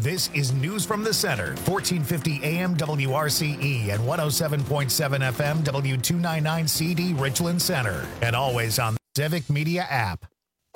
This is News from the Center, 1450 AM WRCE and 107.7 FM W299 CD Richland Center, and always on the Civic Media app.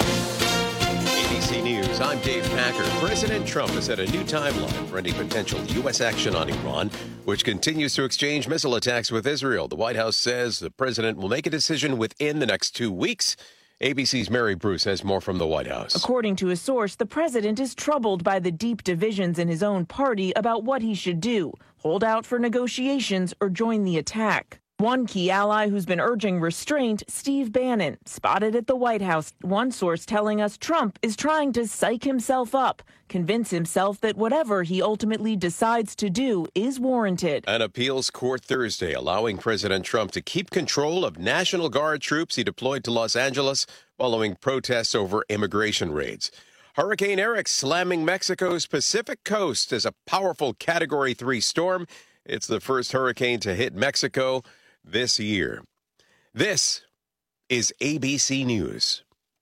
ABC News, I'm Dave Packer. President Trump has set a new timeline for any potential U.S. action on Iran, which continues to exchange missile attacks with Israel. The White House says the president will make a decision within the next 2 weeks. ABC's Mary Bruce has more from the White House. According to a source, the president is troubled by the deep divisions in his own party about what he should do, hold out for negotiations or join the attack. One key ally who's been urging restraint, Steve Bannon, spotted at the White House. One source telling us Trump is trying to psych himself up, convince himself that whatever he ultimately decides to do is warranted. An appeals court Thursday allowing President Trump to keep control of National Guard troops he deployed to Los Angeles following protests over immigration raids. Hurricane Eric slamming Mexico's Pacific coast as a powerful Category 3 storm. It's the first hurricane to hit Mexico this year. This is ABC News.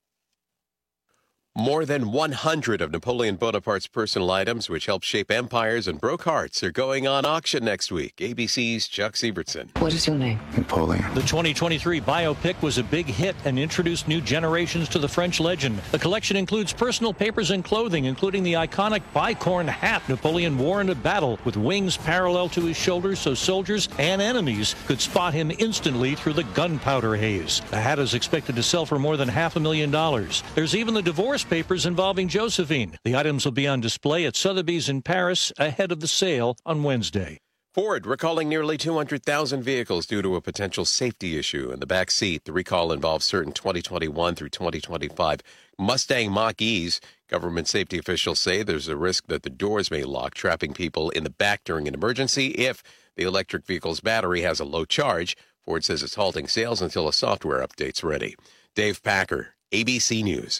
More than 100 of Napoleon Bonaparte's personal items, which helped shape empires and broke hearts, are going on auction next week. ABC's Chuck Sievertson. What is your name? Napoleon. The 2023 biopic was a big hit and introduced new generations to the French legend. The collection includes personal papers and clothing, including the iconic bicorn hat Napoleon wore in a battle with wings parallel to his shoulders so soldiers and enemies could spot him instantly through the gunpowder haze. The hat is expected to sell for more than $500,000. There's even the divorce papers involving Josephine. The items will be on display at Sotheby's in Paris ahead of the sale on Wednesday. Ford recalling nearly 200,000 vehicles due to a potential safety issue in the back seat. The recall involves certain 2021 through 2025 Mustang Mach-E's. Government safety officials say there's a risk that the doors may lock, trapping people in the back during an emergency if the electric vehicle's battery has a low charge. Ford says it's halting sales until a software update's ready. Dave Packer, ABC News.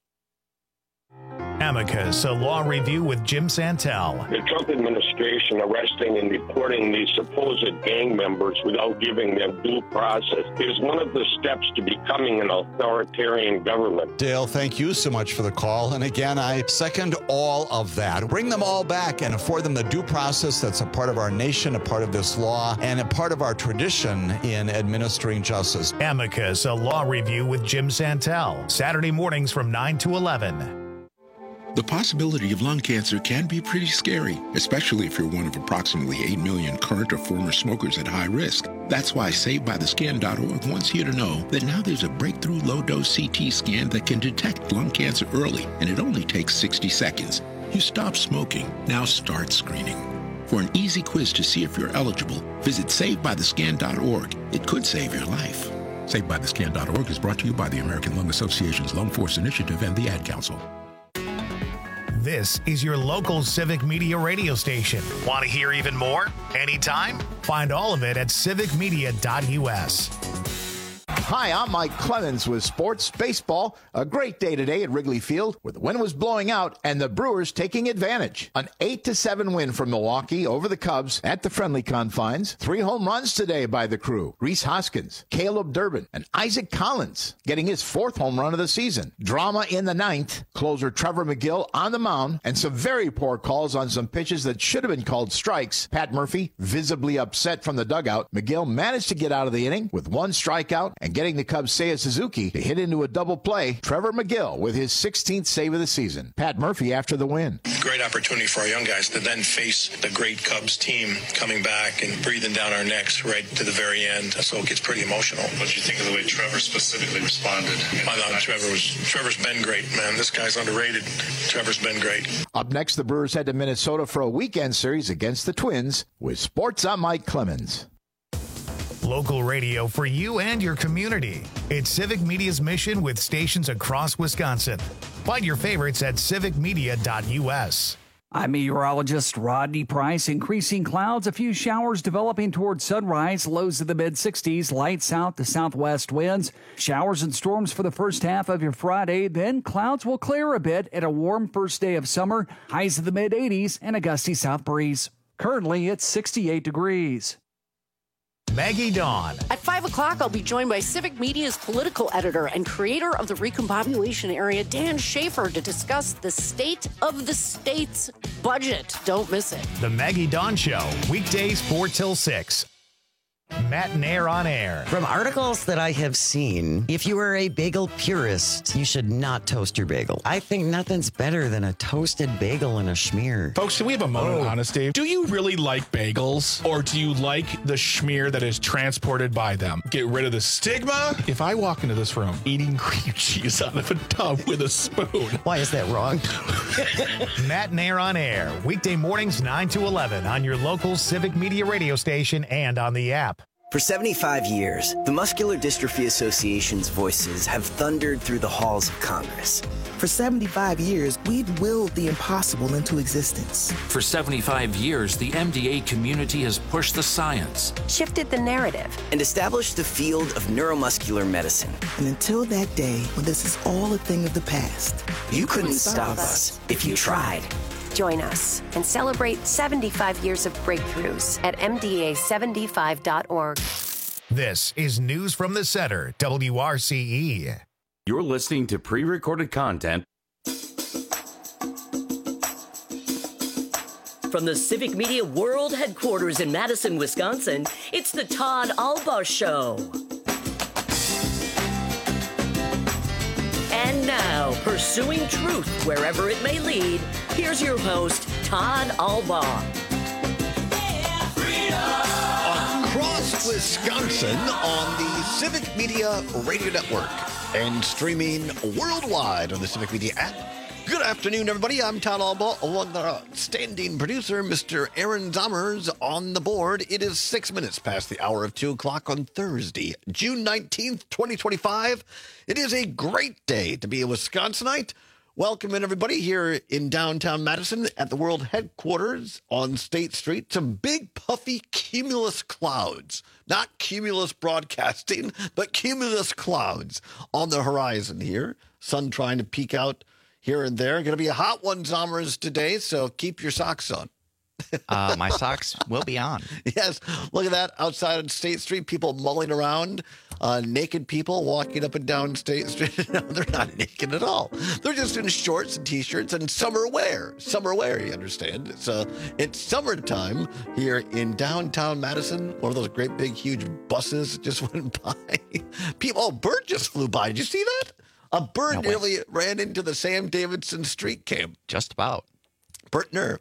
Amicus, a law review with Jim Santel. The Trump administration arresting and deporting these supposed gang members without giving them due process is one of the steps to becoming an authoritarian government. Dale, thank you so much for the call. And again, I second all of that. Bring them all back and afford them the due process that's a part of our nation, a part of this law, and a part of our tradition in administering justice. Amicus, a law review with Jim Santel. Saturday mornings from 9 to 11. The possibility of lung cancer can be pretty scary, especially if you're one of approximately 8 million current or former smokers at high risk. That's why SaveByTheScan.org wants you to know that now there's a breakthrough low-dose CT scan that can detect lung cancer early, and it only takes 60 seconds. You stop smoking, now start screening. For an easy quiz to see if you're eligible, visit SaveByTheScan.org. It could save your life. SaveByTheScan.org is brought to you by the American Lung Association's Lung Force Initiative and the Ad Council. This is your local Civic Media radio station. Want to hear even more? Anytime? Find all of it at civicmedia.us. Hi, I'm Mike Clemens with Sports Baseball. A great day today at Wrigley Field where the wind was blowing out and the Brewers taking advantage. An 8-7 win from Milwaukee over the Cubs at the friendly confines. 3 home runs today by the crew. Rhys Hoskins, Caleb Durbin, and Isaac Collins getting his 4th home run of the season. Drama in the 9th. Closer Trevor McGill on the mound and some very poor calls on some pitches that should have been called strikes. Pat Murphy visibly upset from the dugout. McGill managed to get out of the inning with 1 strikeout and getting the Cubs' Seiya Suzuki to hit into a double play. Trevor McGill with his 16th save of the season. Pat Murphy after the win. Great opportunity for our young guys to then face the great Cubs team coming back and breathing down our necks right to the very end. So it gets pretty emotional. What do you think of the way Trevor specifically responded? I thought Trevor's been great, man. This guy's underrated. Trevor's been great. Up next, the Brewers head to Minnesota for a weekend series against the Twins. With sports, I'm Mike Clemens. Local radio for you and your community. It's Civic Media's mission with stations across Wisconsin. Find your favorites at civicmedia.us. I'm meteorologist Rodney Price. Increasing clouds, a few showers developing towards sunrise, lows in the mid-60s, light south to southwest winds. Showers and storms for the first half of your Friday. Then clouds will clear a bit at a warm first day of summer. Highs in the mid-80s and a gusty south breeze. Currently, it's 68 degrees. Maggie Dawn. At 5 o'clock, I'll be joined by Civic Media's political editor and creator of the Recombobulation Area, Dan Schaefer, to discuss the state of the state's budget. Don't miss it. The Maggie Dawn Show, weekdays 4 till 6. Matt and Air on Air. From articles that I have seen, if you are a bagel purist, you should not toast your bagel. I think nothing's better than a toasted bagel and a schmear. Folks, can we have a moment of honesty? Do you really like bagels, or do you like the schmear that is transported by them? Get rid of the stigma. If I walk into this room eating cream cheese out of a tub with a spoon. Why is that wrong? Matt and Air on Air, weekday mornings 9 to 11 on your local Civic Media radio station and on the app. For 75 years, the Muscular Dystrophy Association's voices have thundered through the halls of Congress. For 75 years, we've willed the impossible into existence. For 75 years, the MDA community has pushed the science, shifted the narrative, and established the field of neuromuscular medicine. And until that day when this is all a thing of the past, you couldn't stop us if you tried. Join us and celebrate 75 years of breakthroughs at MDA75.org. This is News from the Center, WRCE. You're listening to pre-recorded content from the Civic Media World Headquarters in Madison, Wisconsin. It's the Todd Alba Show. And now, pursuing truth wherever it may lead, here's your host, Todd Alba. Across Wisconsin on the Civic Media Radio Network and streaming worldwide on the Civic Media app. Good afternoon, everybody. I'm Todd Alba, along with our standing producer, Mr. Aaron Zommers, on the board. It is 6 minutes past the hour of 2 o'clock on Thursday, June 19th, 2025. It is a great day to be a Wisconsinite. Welcome in, everybody, here in downtown Madison at the world headquarters on State Street. Some big, puffy, cumulus clouds. Not cumulus broadcasting, but cumulus clouds on the horizon here. Sun trying to peek out here and there. Going to be a hot one, Zommers, today, so keep your socks on. My socks will be on. Yes, look at that. Outside on State Street, people mulling around. Naked people walking up and down State Street. No, they're not naked at all. They're just in shorts and T-shirts and summer wear. Summer wear, you understand. It's summertime here in downtown Madison. One of those great big huge buses just went by. A bird just flew by. Did you see that? A bird nearly ran into the Sam Davidson street camp. Just about. Bert Nerve.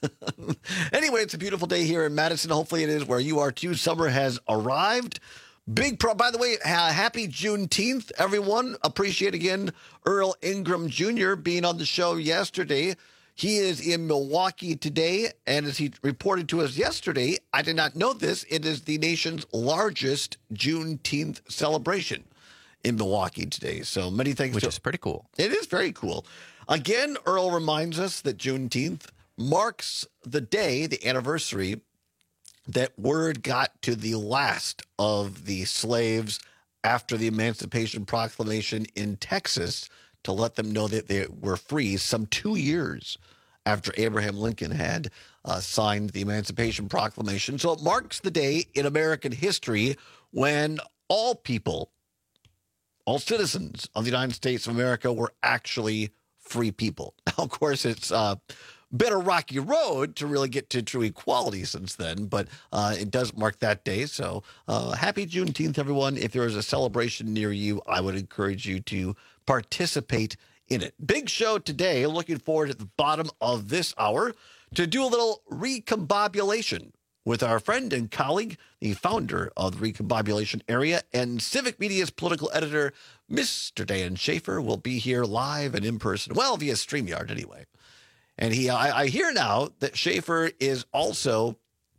Anyway, it's a beautiful day here in Madison. Hopefully it is where you are too. Summer has arrived. By the way, happy Juneteenth, everyone. Appreciate again Earl Ingram Jr. being on the show yesterday. He is in Milwaukee today, and as he reported to us yesterday, I did not know this, it is the nation's largest Juneteenth celebration in Milwaukee today. So many thanks. Which is pretty cool. It is very cool. Again, Earl reminds us that Juneteenth marks the day, the anniversary, that word got to the last of the slaves after the Emancipation Proclamation in Texas to let them know that they were free some 2 years after Abraham Lincoln had signed the Emancipation Proclamation. So it marks the day in American history when all people, all citizens of the United States of America were actually free people. Now, of course, it's been a rocky road to really get to true equality since then, but it does mark that day. So happy Juneteenth, everyone. If there is a celebration near you, I would encourage you to participate in it. Big show today. Looking forward at the bottom of this hour to do a little recombobulation with our friend and colleague, the founder of the Recombobulation Area and Civic Media's political editor, Mr. Dan Schaefer, will be here live and in person. Well, via StreamYard anyway. And I hear now that Schaefer is also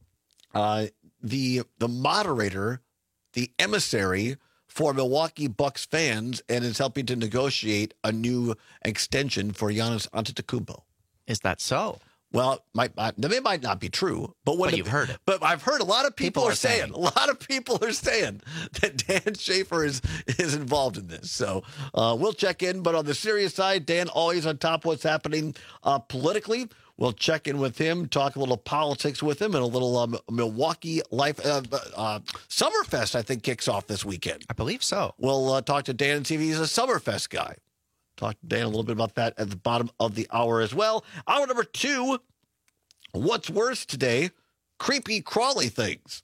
the moderator, the emissary for Milwaukee Bucks fans, and is helping to negotiate a new extension for Giannis Antetokounmpo. Is that so? Well, it might not be true, but you've heard it. But I've heard a lot of people are saying. saying. A lot of people are saying that Dan Schaefer is involved in this. So we'll check in. But on the serious side, Dan always on top of what's happening politically. We'll check in with him, talk a little politics with him, and a little Milwaukee life. Summerfest, I think, kicks off this weekend. I believe so. We'll talk to Dan and see if he's a Summerfest guy. Talk to Dan a little bit about that at the bottom of the hour as well. Hour number 2, what's worse today? Creepy, crawly things.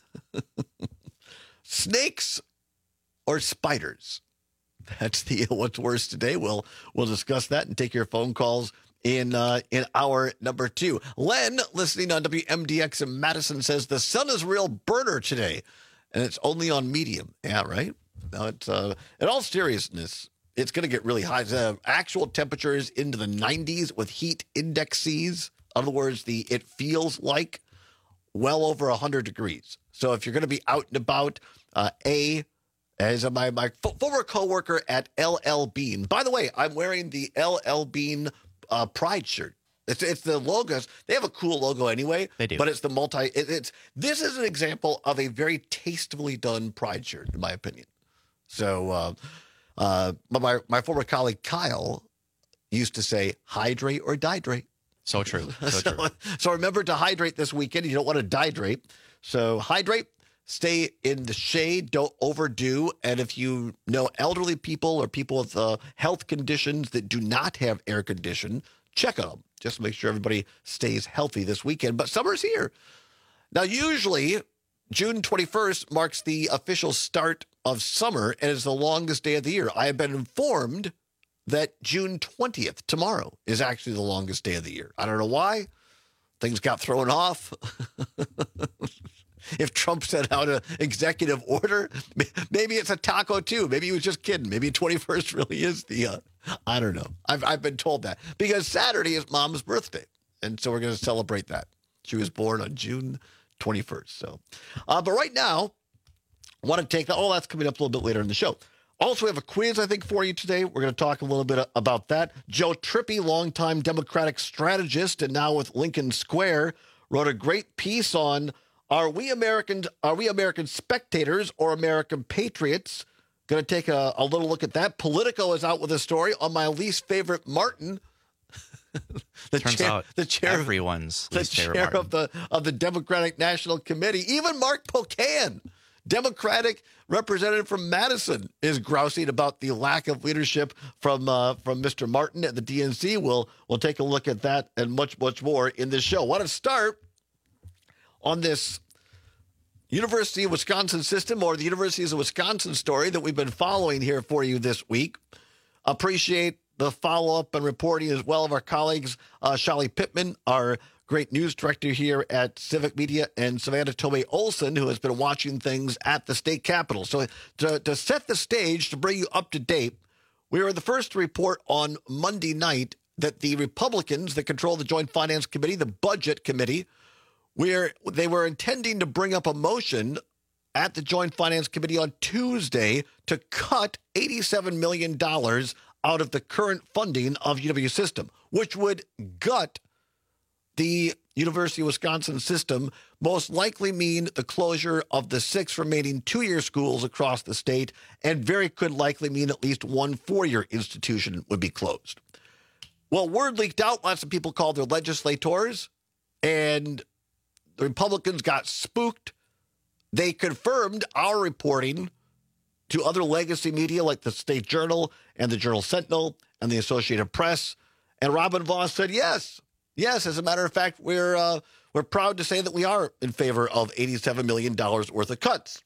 Snakes or spiders? That's the what's worse today. We'll discuss that and take your phone calls in hour number 2. Len, listening on WMDX in Madison, says the sun is a real burner today, and it's only on medium. Yeah, right? Now, it's in all seriousness, it's going to get really high. Actual temperatures into the 90s with heat indexes. In other words, it feels like well over 100 degrees. So if you're going to be out and about, as my former coworker at LL Bean. By the way, I'm wearing the LL Bean Pride shirt. It's the logos. They have a cool logo anyway. They do. But it's the this is an example of a very tastefully done Pride shirt, in my opinion. So, my former colleague Kyle used to say, hydrate or dihydrate. So true. So true. So remember to hydrate this weekend. You don't want to dihydrate. So hydrate, stay in the shade, don't overdo. And if you know elderly people or people with health conditions that do not have air conditioning, check on them. Just make sure everybody stays healthy this weekend. But summer's here. Now, usually June 21st marks the official start of summer and is the longest day of the year. I have been informed that June 20th, tomorrow, is actually the longest day of the year. I don't know why. Things got thrown off. If Trump sent out an executive order, maybe it's a taco too. Maybe he was just kidding. Maybe 21st really is the, I don't know. I've been told that. Because Saturday is Mom's birthday. And so we're going to celebrate that. She was born on June 21st. So, but right now, I want to take that. Oh, that's coming up a little bit later in the show. Also, we have a quiz, I think, for you today. We're going to talk a little bit about that. Joe Trippi, longtime Democratic strategist and now with Lincoln Square, wrote a great piece on are we American spectators or American patriots? Going to take a little look at that. Politico is out with a story on my least favorite Martin. Everyone's least favorite Martin. of the Democratic National Committee. Even Mark Pocan, Democratic representative from Madison, is grousing about the lack of leadership from Mr. Martin at the DNC. We'll take a look at that and much, much more in this show. I want to start on this University of Wisconsin system, or the Universities of Wisconsin story that we've been following here for you this week. Appreciate the follow-up and reporting as well of our colleagues, Shali Pittman, our great news director here at Civic Media, and Savannah Tomei Olson, who has been watching things at the state capitol. So to set the stage, to bring you up to date, we were the first to report on Monday night that the Republicans that control the Joint Finance Committee, the Budget Committee, where they were intending to bring up a motion at the Joint Finance Committee on Tuesday to cut $87 million out of the current funding of UW system, which would gut the University of Wisconsin system, most likely mean the closure of the 6 remaining 2-year schools across the state, and very could likely mean at least one 4-year institution would be closed. Well, word leaked out, lots of people called their legislators, and the Republicans got spooked. They confirmed our reporting to other legacy media like the State Journal and the Journal Sentinel and the Associated Press. And Robin Vos said, yes, as a matter of fact, we're proud to say that we are in favor of $87 million worth of cuts.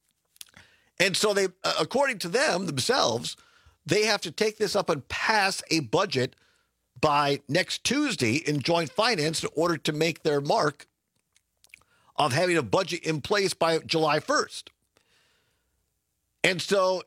And so they, according to them themselves, they have to take this up and pass a budget by next Tuesday in joint finance in order to make their mark of having a budget in place by July 1st. And so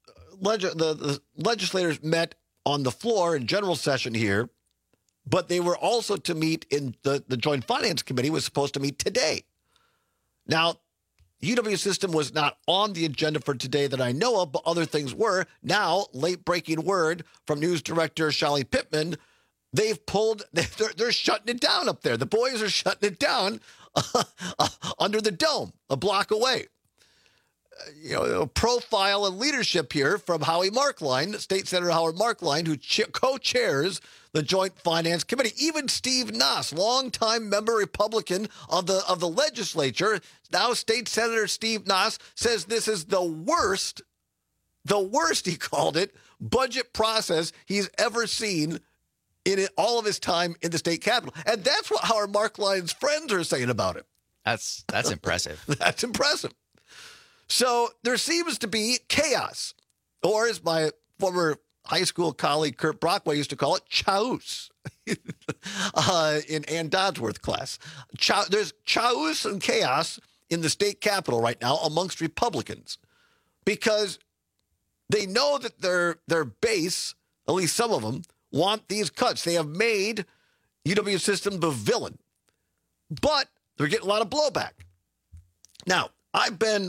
the legislators met on the floor in general session here, but they were also to meet in the Joint Finance Committee was supposed to meet today. Now, UW system was not on the agenda for today that I know of, but other things were. Now, late-breaking word from news director Shali Pittman, they're shutting it down up there. The boys are shutting it down under the dome, a block away. Profile and leadership here from Howie Markline, State Senator Howard Markline, who co-chairs the Joint Finance Committee. Even Steve Nass, longtime member Republican of the legislature, now State Senator Steve Nass, says this is the worst, he called it, budget process he's ever seen in all of his time in the state capitol. And that's what Howard Markline's friends are saying about it. That's impressive. That's impressive. So there seems to be chaos, or as my former high school colleague Kurt Brockway used to call it, chaos, in Ann Dodsworth class. There's chaos and chaos in the state capitol right now amongst Republicans because they know that their base, at least some of them, want these cuts. They have made UW System the villain, but they're getting a lot of blowback. Now, I've been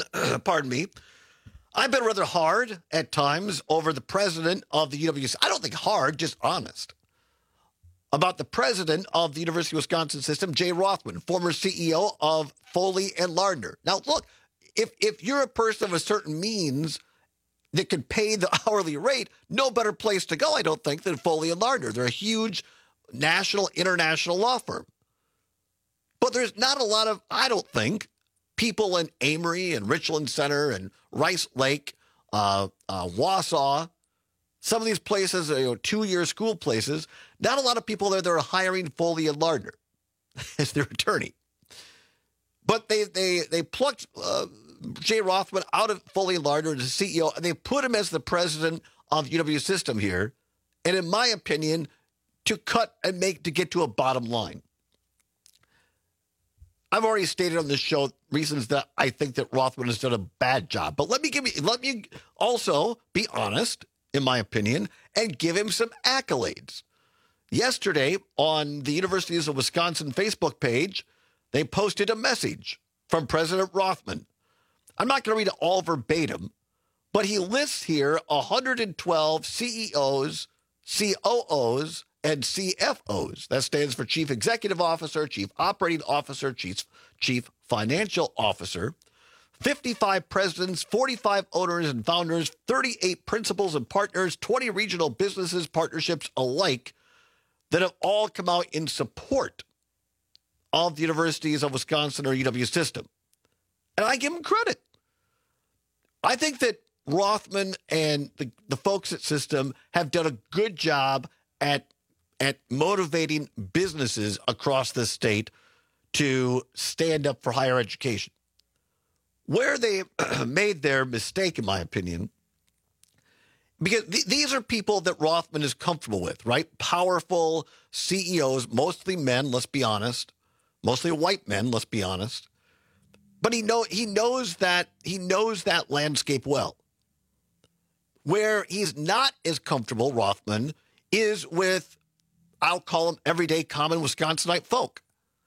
rather hard at times over the president of the UW. I don't think hard, just honest, about the president of the University of Wisconsin System, Jay Rothman, former CEO of Foley and Lardner. Now, look, if you're a person of a certain means that could pay the hourly rate, no better place to go, I don't think, than Foley and Lardner. They're a huge national, international law firm. But there's not a lot of, I don't think, people in Amory and Richland Center and Rice Lake, Wausau, some of these places, two-year school places, not a lot of people there that are hiring Foley and Lardner as their attorney. But they plucked Jay Rothman out of Foley and Lardner as the CEO, and they put him as the president of UW System here, and in my opinion, to cut and to get to a bottom line. I've already stated on this show reasons that I think that Rothman has done a bad job. But let me also be honest, in my opinion, and give him some accolades. Yesterday, on the University of Wisconsin Facebook page, they posted a message from President Rothman. I'm not going to read it all verbatim, but he lists here 112 CEOs, COOs, and CFOs. That stands for Chief Executive Officer, Chief Operating Officer, Chief Financial Officer, 55 presidents, 45 owners and founders, 38 principals and partners, 20 regional businesses, partnerships alike that have all come out in support of the Universities of Wisconsin or UW System. And I give them credit. I think that Rothman and the folks at System have done a good job at motivating businesses across the state to stand up for higher education. Where they made their mistake, in my opinion, because these are people that Rothman is comfortable with, right? Powerful CEOs, mostly men, let's be honest. Mostly white men, let's be honest. But he knows that landscape well. Where he's not as comfortable, Rothman, is with, I'll call them everyday common Wisconsinite folk.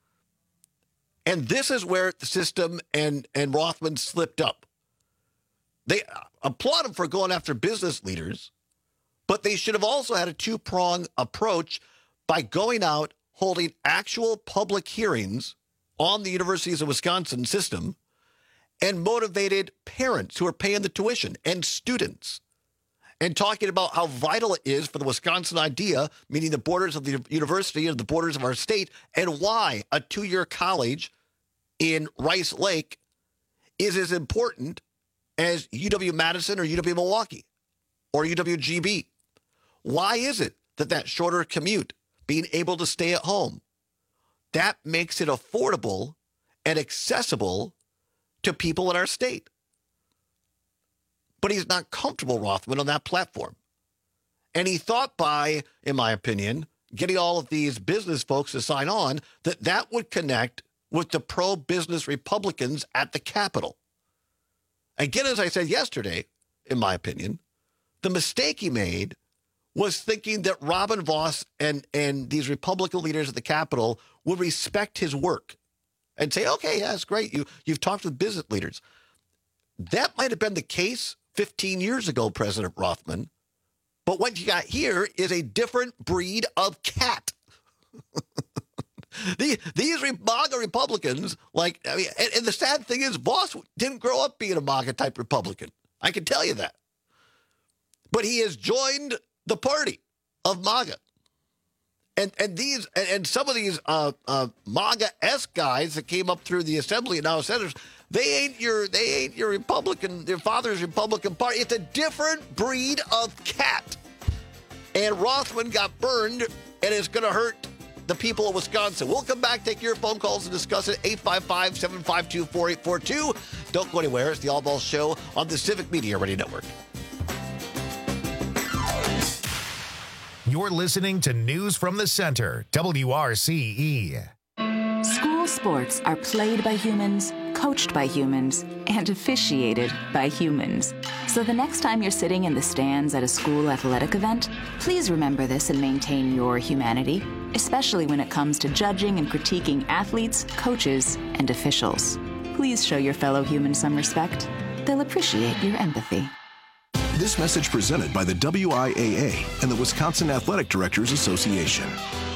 And this is where the System and Rothman slipped up. They applaud him for going after business leaders, but they should have also had a two-pronged approach by going out, holding actual public hearings on the Universities of Wisconsin System and motivated parents who are paying the tuition and students, and talking about how vital it is for the Wisconsin idea, meaning the borders of the university and the borders of our state, and why a two-year college in Rice Lake is as important as UW-Madison or UW-Milwaukee or UW-GB. Why is it that shorter commute, being able to stay at home, that makes it affordable and accessible to people in our state? But he's not comfortable, Rothman, on that platform. And he thought by, in my opinion, getting all of these business folks to sign on, that would connect with the pro-business Republicans at the Capitol. Again, as I said yesterday, in my opinion, the mistake he made was thinking that Robin Vos and these Republican leaders at the Capitol would respect his work and say, okay, yeah, it's great. You've talked with business leaders. That might have been the case 15 years ago, President Rothman, But what you got here is a different breed of cat. These MAGA Republicans, and the sad thing is, Voss didn't grow up being a MAGA-type Republican. I can tell you that. But he has joined the party of MAGA. And some of these MAGA-esque guys that came up through the assembly and now senators, they ain't your Republican, their father's Republican party. It's a different breed of cat. And Rothman got burned, and it's going to hurt the people of Wisconsin. We'll come back, take your phone calls and discuss it. 855-752-4842. Don't go anywhere. It's the All Balls Show on the Civic Media Radio Network. You're listening to News from the Center, WRCE. School sports are played by humans, coached by humans, and officiated by humans. So the next time you're sitting in the stands at a school athletic event, please remember this and maintain your humanity, especially when it comes to judging and critiquing athletes, coaches, and officials. Please show your fellow humans some respect. They'll appreciate your empathy. This message presented by the WIAA and the Wisconsin Athletic Directors Association.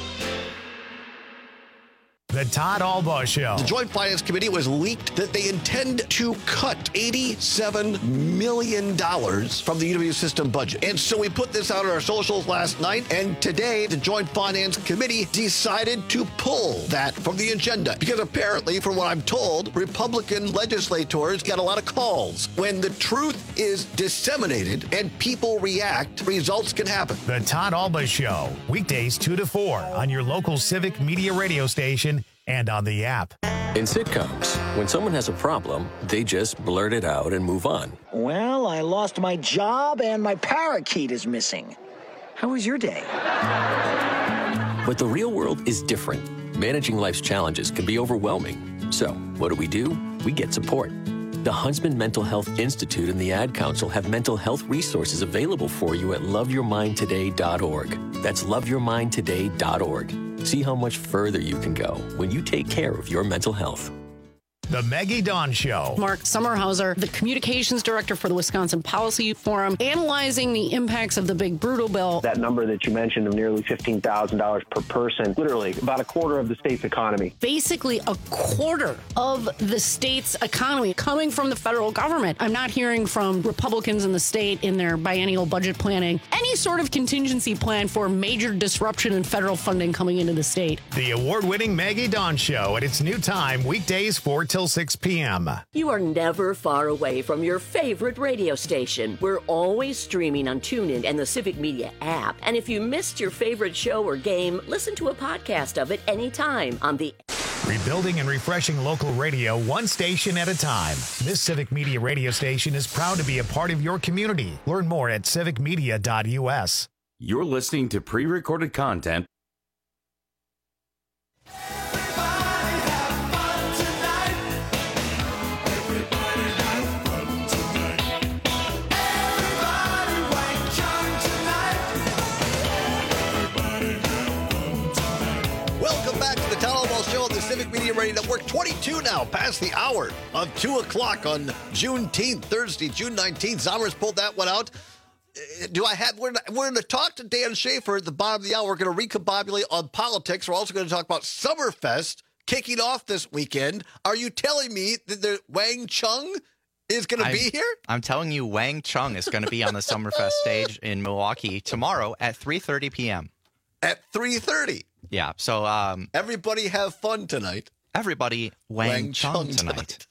The Todd Albaugh Show. The Joint Finance Committee was leaked that they intend to cut $87 million from the UW system budget. And so we put this out on our socials last night, and today the Joint Finance Committee decided to pull that from the agenda. Because apparently, from what I'm told, Republican legislators got a lot of calls. When the truth is disseminated and people react, results can happen. The Todd Albaugh Show, weekdays 2 to 4 on your local Civic Media radio station and on the app. In sitcoms, when someone has a problem, they just blurt it out and move on. Well, I lost my job and my parakeet is missing. How was your day? But the real world is different. Managing life's challenges can be overwhelming. So, what do? We get support. The Huntsman Mental Health Institute and the Ad Council have mental health resources available for you at loveyourmindtoday.org. That's loveyourmindtoday.org. See how much further you can go when you take care of your mental health. The Maggie Dawn Show. Mark Sommerhauser, the communications director for the Wisconsin Policy Forum, analyzing the impacts of the big brutal bill. That number that you mentioned of nearly $15,000 per person, literally about a quarter of the state's economy. Basically a quarter of the state's economy coming from the federal government. I'm not hearing from Republicans in the state in their biennial budget planning any sort of contingency plan for major disruption in federal funding coming into the state. The award-winning Maggie Dawn Show at its new time, weekdays 4 till 6 p.m. You are never far away from your favorite radio station. We're always streaming on TuneIn and the Civic Media app. And if you missed your favorite show or game, listen to a podcast of it anytime on the... Rebuilding and refreshing local radio one station at a time. This Civic Media radio station is proud to be a part of your community. Learn more at civicmedia.us. You're listening to pre-recorded content. Civic Media Radio Network, 22 now, past the hour of 2 o'clock on Juneteenth, Thursday, June 19th. Zommers pulled that one out. We're going to talk to Dan Schaefer at the bottom of the hour. We're going to recombobulate on politics. We're also going to talk about Summerfest kicking off this weekend. Are you telling me that the Wang Chung is going to be here? I'm telling you, Wang Chung is going to be on the Summerfest stage in Milwaukee tomorrow at 3:30 p.m. At 3:30? Yeah, so... everybody have fun tonight. Everybody Wang Chung tonight.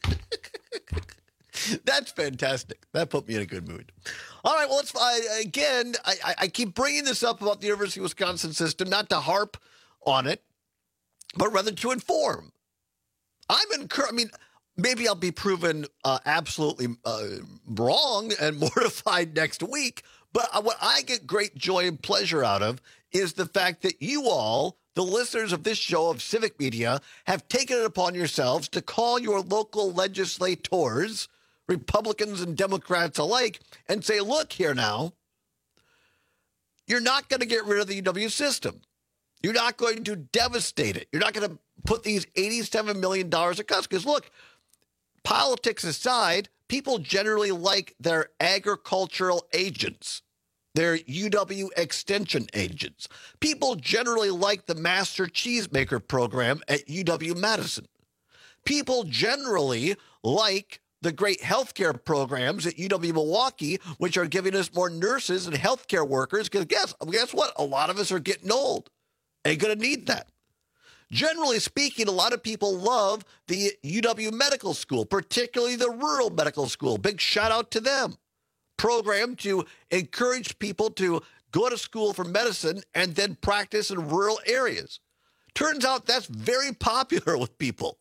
That's fantastic. That put me in a good mood. All right, well, I keep bringing this up about the University of Wisconsin system, not to harp on it, but rather to inform. I'm encouraged. I mean, maybe I'll be proven absolutely wrong and mortified next week, but what I get great joy and pleasure out of is the fact that you all, the listeners of this show of Civic Media, have taken it upon yourselves to call your local legislators, Republicans and Democrats alike, and say, look here now, you're not going to get rid of the UW system. You're not going to devastate it. You're not going to put these $87 million of cuts. Because look, politics aside, people generally like their agricultural agents. They're UW extension agents. People generally like the Master Cheesemaker program at UW-Madison. People generally like the great healthcare programs at UW-Milwaukee, which are giving us more nurses and healthcare workers, because guess what? A lot of us are getting old. Ain't going to need that. Generally speaking, a lot of people love the UW Medical School, particularly the rural medical school. Big shout out to them. Program to encourage people to go to school for medicine and then practice in rural areas. Turns out that's very popular with people.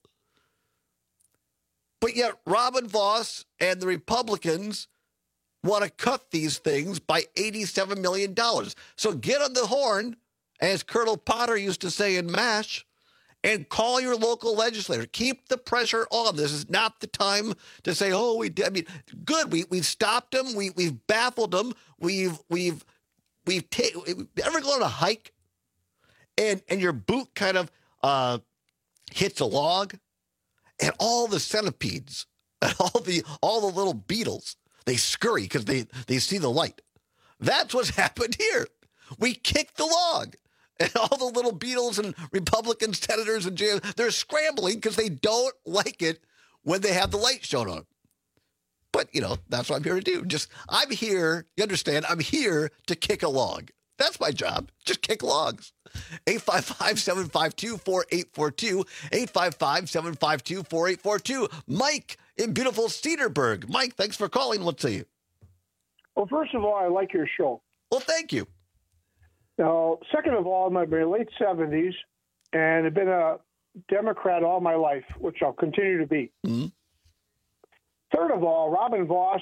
But yet Robin Vos and the Republicans want to cut these things by $87 million. So get on the horn, as Colonel Potter used to say in MASH, and call your local legislator. Keep the pressure on. This is not the time to say, "Oh, we did." I mean, good. We've stopped them. We've baffled them. We've ever gone on a hike, and your boot kind of hits a log, and all the centipedes and all the little beetles, they scurry because they see the light. That's what's happened here. We kicked the log. And all the little beetles and Republican senators and they're scrambling because they don't like it when they have the light shown on. But, that's what I'm here to do. I'm here, you understand, I'm here to kick a log. That's my job. Just kick logs. 855-752-4842. 855-752-4842. Mike in beautiful Cedarburg. Mike, thanks for calling. Let's see. Well, first of all, I like your show. Well, thank you. Now, second of all, I'm in my late 70s, and I've been a Democrat all my life, which I'll continue to be. Mm-hmm. Third of all, Robin Vos,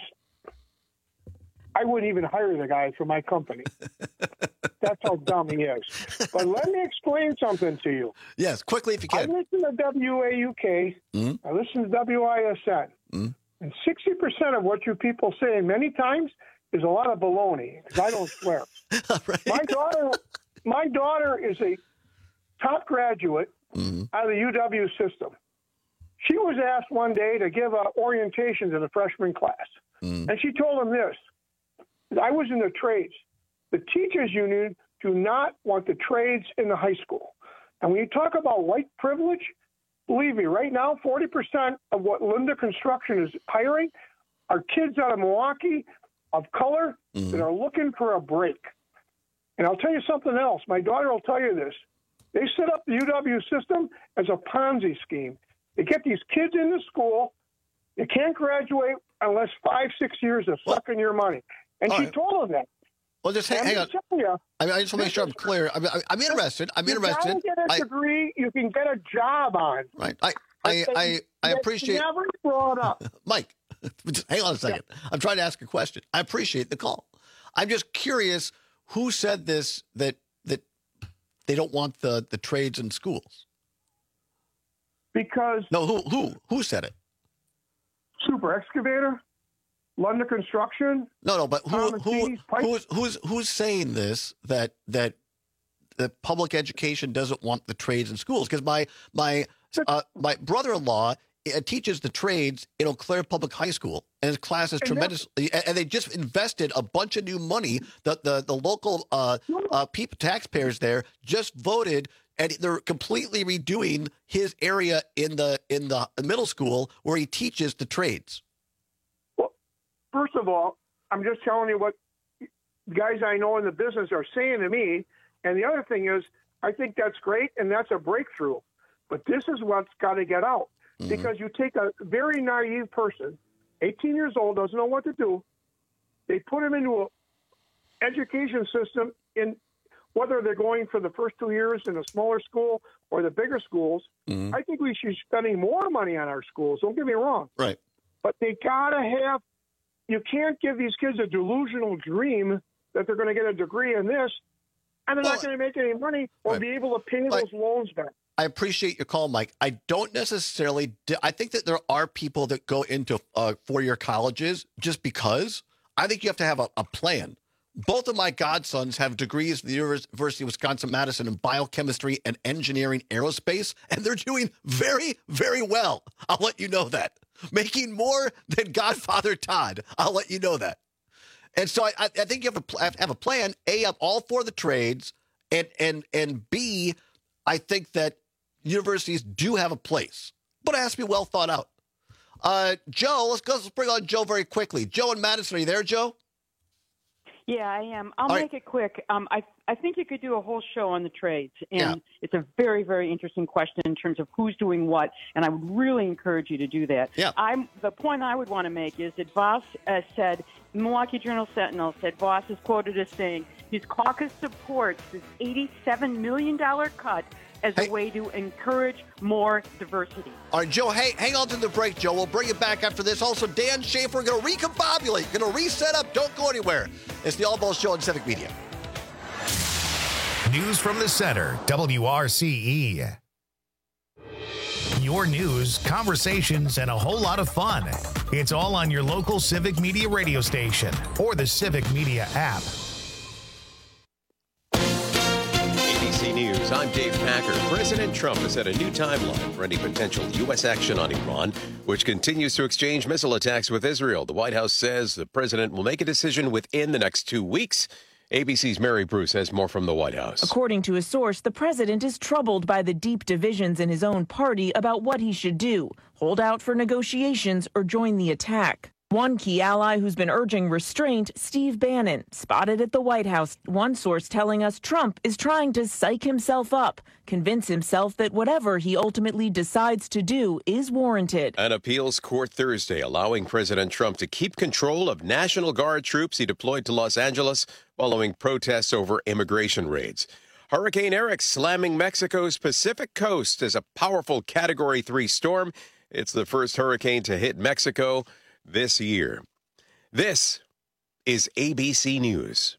I wouldn't even hire the guy for my company. That's how dumb he is. But let me explain something to you. Yes, quickly if you can. I listen to WAUK. Mm-hmm. I listen to WISN. Mm-hmm. And 60% of what you people say many times is a lot of baloney, because I don't swear. Right. My daughter is a top graduate out of the UW system. She was asked one day to give orientation to the freshman class. And she told them this. I was in the trades. The teachers union do not want the trades in the high school. And when you talk about white privilege, believe me, right now, 40% of what Linda Construction is hiring are kids out of Milwaukee of color that are looking for a break. And I'll tell you something else. My daughter will tell you this. They set up the UW system as a Ponzi scheme. They get these kids into school. They can't graduate unless 5-6 years of sucking your money. And she told them that. Well, just hang on. I just want to make sure I'm clear. I'm interested. I'm interested. You can get a degree you can get a job on. Right. I appreciate. Never brought up. Mike, just hang on a second. Yeah. I'm trying to ask a question. I appreciate the call. I'm just curious who said this, that they don't want the trades in schools. Because who said it? Super Excavator, London Construction. No, but who's saying this, that the public education doesn't want the trades in schools? Because my brother-in-law teaches the trades in Eau Claire Public High School, and his class is tremendous. And they just invested a bunch of new money. The local people, taxpayers there, just voted, and they're completely redoing his area in the middle school where he teaches the trades. Well, first of all, I'm just telling you what guys I know in the business are saying to me. And the other thing is, I think that's great, and that's a breakthrough. But this is what's got to get out. Because you take a very naive person, 18 years old, doesn't know what to do. They put him into an education system, in whether they're going for the first 2 years in a smaller school or the bigger schools. I think we should be spending more money on our schools. Don't get me wrong. Right. But they got to have – you can't give these kids a delusional dream that they're going to get a degree in this, and they're not going to make any money or be able to pay those loans back. I appreciate your call, Mike. I don't necessarily I think that there are people that go into four-year colleges just because. I think you have to have a plan. Both of my godsons have degrees from the University of Wisconsin-Madison in biochemistry and engineering aerospace, and they're doing very, very well. I'll let you know that. Making more than Godfather Todd. I'll let you know that. And so I think you have to have a plan, A, up all four of the trades, and B, I think that universities do have a place, but it has to be well thought out. Joe, let's bring on Joe very quickly. Joe in Madison, are you there, Joe? Yeah, I am. I'll make it quick. I think you could do a whole show on the trades, and it's a very, very interesting question in terms of who's doing what, and I would really encourage you to do that. Yeah. The point I would want to make is that Voss said, Milwaukee Journal-Sentinel said Voss is quoted as saying his caucus supports this $87 million cut as a way to encourage more diversity. All right, Joe, hang on to the break, Joe. We'll bring it back after this. Also, Dan Schaefer, going to recombobulate, going to reset up. Don't go anywhere. It's the All Balls Show on Civic Media. News from the center, WRCE. Your news, conversations, and a whole lot of fun. It's all on your local Civic Media radio station or the Civic Media app. ABC News, I'm Dave Packer. President Trump has set a new timeline for any potential U.S. action on Iran, which continues to exchange missile attacks with Israel. The White House says the president will make a decision within the next 2 weeks. ABC's Mary Bruce has more from the White House. According to a source, the president is troubled by the deep divisions in his own party about what he should do, hold out for negotiations or join the attack. One key ally who's been urging restraint, Steve Bannon, spotted at the White House. One source telling us Trump is trying to psych himself up, convince himself that whatever he ultimately decides to do is warranted. An appeals court Thursday allowing President Trump to keep control of National Guard troops he deployed to Los Angeles following protests over immigration raids. Hurricane Eric slamming Mexico's Pacific coast as a powerful Category 3 storm. It's the first hurricane to hit Mexico this year. This is ABC News.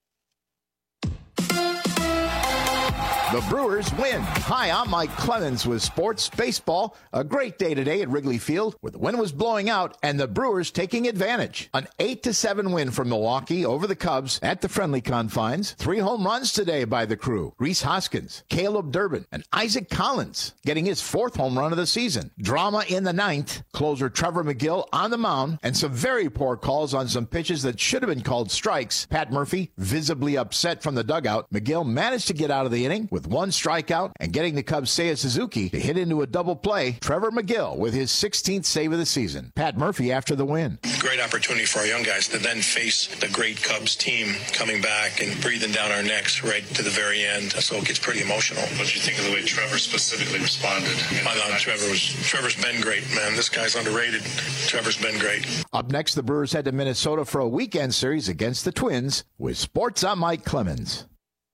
The Brewers win. Hi, I'm Mike Clemens with Sports Baseball. A great day today at Wrigley Field where the wind was blowing out and the Brewers taking advantage. An 8-7 win for Milwaukee over the Cubs at the friendly confines. 3 home runs today by the crew. Rhys Hoskins, Caleb Durbin, and Isaac Collins getting his 4th home run of the season. Drama in the 9th. Closer Trevor McGill on the mound and some very poor calls on some pitches that should have been called strikes. Pat Murphy visibly upset from the dugout. McGill managed to get out of the inning with 1 strikeout and getting the Cubs' Seiya Suzuki to hit into a double play. Trevor McGill with his 16th save of the season. Pat Murphy after the win. Great opportunity for our young guys to then face the great Cubs team coming back and breathing down our necks right to the very end. So it gets pretty emotional. What did you think of the way Trevor specifically responded? I thought Trevor's been great, man. This guy's underrated. Trevor's been great. Up next, the Brewers head to Minnesota for a weekend series against the Twins. With sports, I'm Mike Clemens.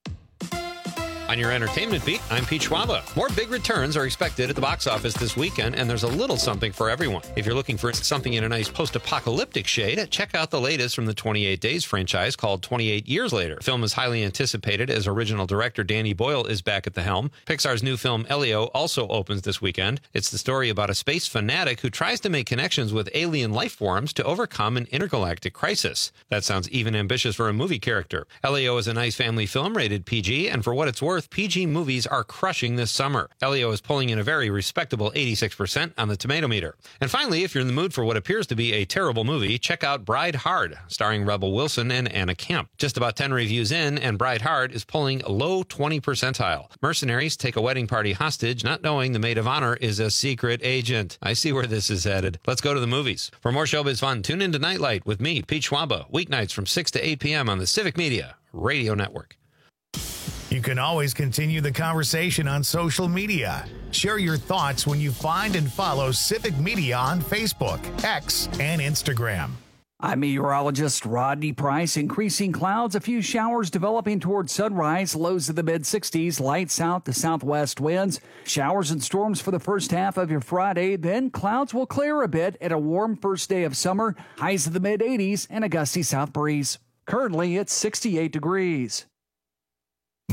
On your entertainment beat, I'm Pete Schwaba. More big returns are expected at the box office this weekend, and there's a little something for everyone. If you're looking for something in a nice post-apocalyptic shade, check out the latest from the 28 Days franchise called 28 Years Later. The film is highly anticipated as original director Danny Boyle is back at the helm. Pixar's new film Elio also opens this weekend. It's the story about a space fanatic who tries to make connections with alien life forms to overcome an intergalactic crisis. That sounds even ambitious for a movie character. Elio is a nice family film rated PG, and for what it's worth, PG movies are crushing this summer. Elio is pulling in a very respectable 86% on the tomato meter. And finally, if you're in the mood for what appears to be a terrible movie, check out Bride Hard, starring Rebel Wilson and Anna Camp. Just about 10 reviews in, and Bride Hard is pulling low 20 percentile. Mercenaries take a wedding party hostage, not knowing the maid of honor is a secret agent. I see where this is headed. Let's go to the movies. For more showbiz fun, tune into Nightlight with me, Pete Schwaba, weeknights from 6 to 8 p.m. on the Civic Media Radio Network. You can always continue the conversation on social media. Share your thoughts when you find and follow Civic Media on Facebook, X, and Instagram. I'm meteorologist Rodney Price. Increasing clouds, a few showers developing towards sunrise, lows of the mid-60s, light south to southwest winds. Showers and storms for the first half of your Friday. Then clouds will clear a bit at a warm first day of summer, highs of the mid-80s, and a gusty south breeze. Currently, it's 68 degrees.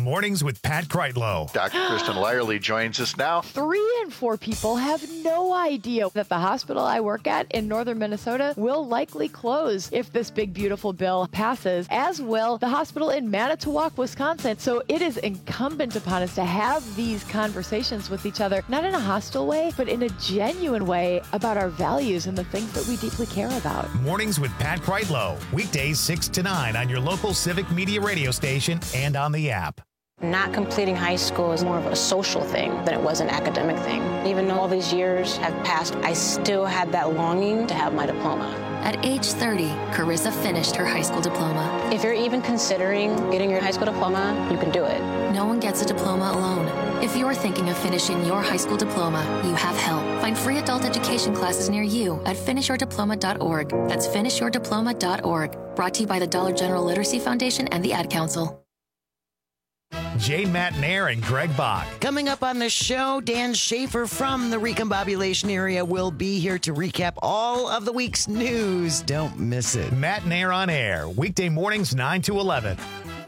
Mornings with Pat Kreitlow. Dr. Kristen Lyerly joins us now. 3 in 4 people have no idea that the hospital I work at in northern Minnesota will likely close if this big, beautiful bill passes, as will the hospital in Manitowoc, Wisconsin. So it is incumbent upon us to have these conversations with each other, not in a hostile way, but in a genuine way about our values and the things that we deeply care about. Mornings with Pat Kreitlow. Weekdays 6 to 9 on your local Civic Media radio station and on the app. Not completing high school is more of a social thing than it was an academic thing. Even though all these years have passed, I still had that longing to have my diploma. At age 30, Carissa finished her high school diploma. If you're even considering getting your high school diploma, you can do it. No one gets a diploma alone. If you're thinking of finishing your high school diploma, you have help. Find free adult education classes near you at finishyourdiploma.org. That's finishyourdiploma.org. Brought to you by the Dollar General Literacy Foundation and the Ad Council. Jay Matnair and Greg Bach. Coming up on the show, Dan Schaefer from the recombobulation area will be here to recap all of the week's news. Don't miss it. Matnair on air, weekday mornings 9 to 11.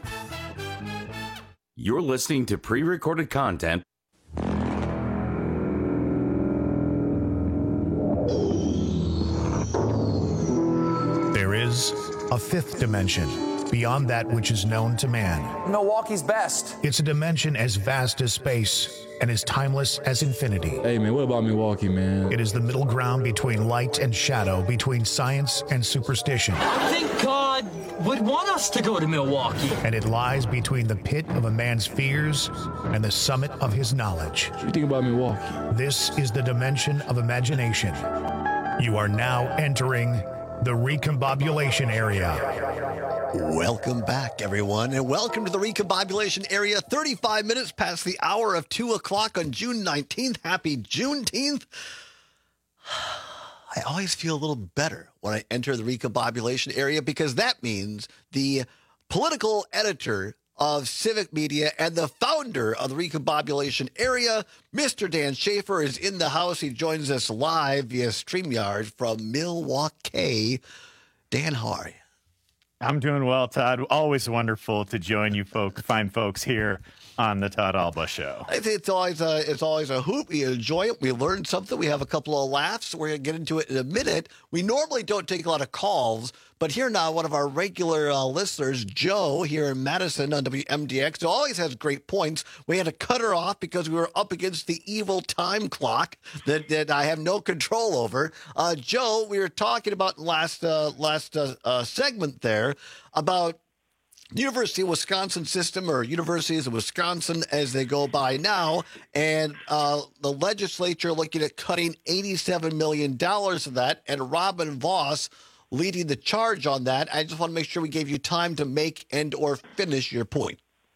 You're listening to pre-recorded content. There is a fifth dimension beyond that which is known to man. Milwaukee's best. It's a dimension as vast as space and as timeless as infinity. Hey, man, what about Milwaukee, man? It is the middle ground between light and shadow, between science and superstition. I think God would want us to go to Milwaukee. And it lies between the pit of a man's fears and the summit of his knowledge. What do you think about Milwaukee? This is the dimension of imagination. You are now entering the recombobulation area. Welcome back, everyone, and welcome to the recombobulation area. 35 minutes past the hour of 2 o'clock on June 19th. Happy Juneteenth. I always feel a little better when I enter the recombobulation area because that means the political editor of Civic Media and the founder of the recombobulation area, Mr. Dan Schaefer, is in the house. He joins us live via StreamYard from Milwaukee. Dan, how are you? I'm doing well, Todd. Always wonderful to join you fine folks here on the Todd Alba Show. It's always a hoot. We enjoy it. We learn something. We have a couple of laughs. We're going to get into it in a minute. We normally don't take a lot of calls, but here now, one of our regular listeners, Joe, here in Madison on WMDX, who always has great points. We had to cut her off because we were up against the evil time clock that I have no control over. Joe, we were talking about last segment there about University of Wisconsin system, or universities of Wisconsin as they go by now, and the legislature looking at cutting $87 million of that, and Robin Voss leading the charge on that. I just want to make sure we gave you time to make and or finish your point.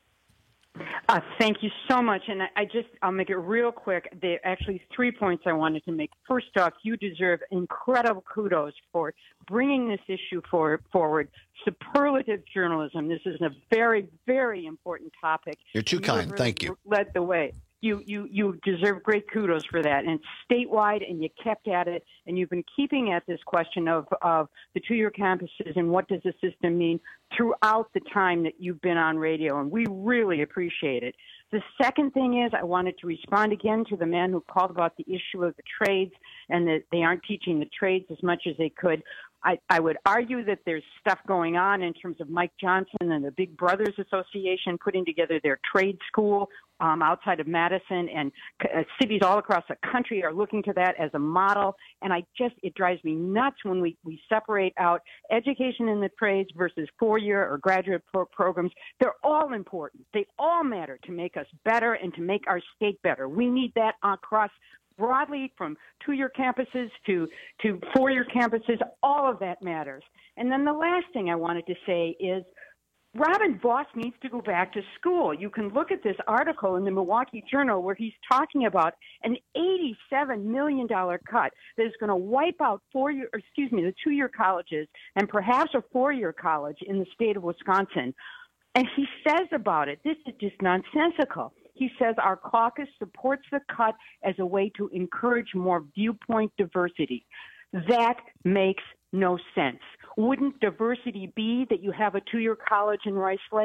Thank you so much. And I'll make it real quick. There are actually 3 points I wanted to make. First off, you deserve incredible kudos for bringing this issue forward. Superlative journalism. This is a very, very important topic. You're too kind. Really Thank you. Led the way. You deserve great kudos for that. And it's statewide, and you kept at it, and you've been keeping at this question of the two-year campuses and what does the system mean throughout the time that you've been on radio, and we really appreciate it. The second thing is I wanted to respond again to the man who called about the issue of the trades and that they aren't teaching the trades as much as they could. I would argue that there's stuff going on in terms of Mike Johnson and the Big Brothers Association putting together their trade school outside of Madison, and cities all across the country are looking to that as a model. And it drives me nuts when we separate out education in the trades versus four-year or graduate programs. They're all important. They all matter to make us better and to make our state better. We need that across broadly, from two-year campuses to four-year campuses. All of that matters. And then the last thing I wanted to say is Robin Voss needs to go back to school. You can look at this article in the Milwaukee Journal where he's talking about an $87 million cut that is going to wipe out the two-year colleges and perhaps a four-year college in the state of Wisconsin. And he says about it, this is just nonsensical. He says our caucus supports the cut as a way to encourage more viewpoint diversity. That makes no sense. Wouldn't diversity be that you have a two-year college in Rice Lake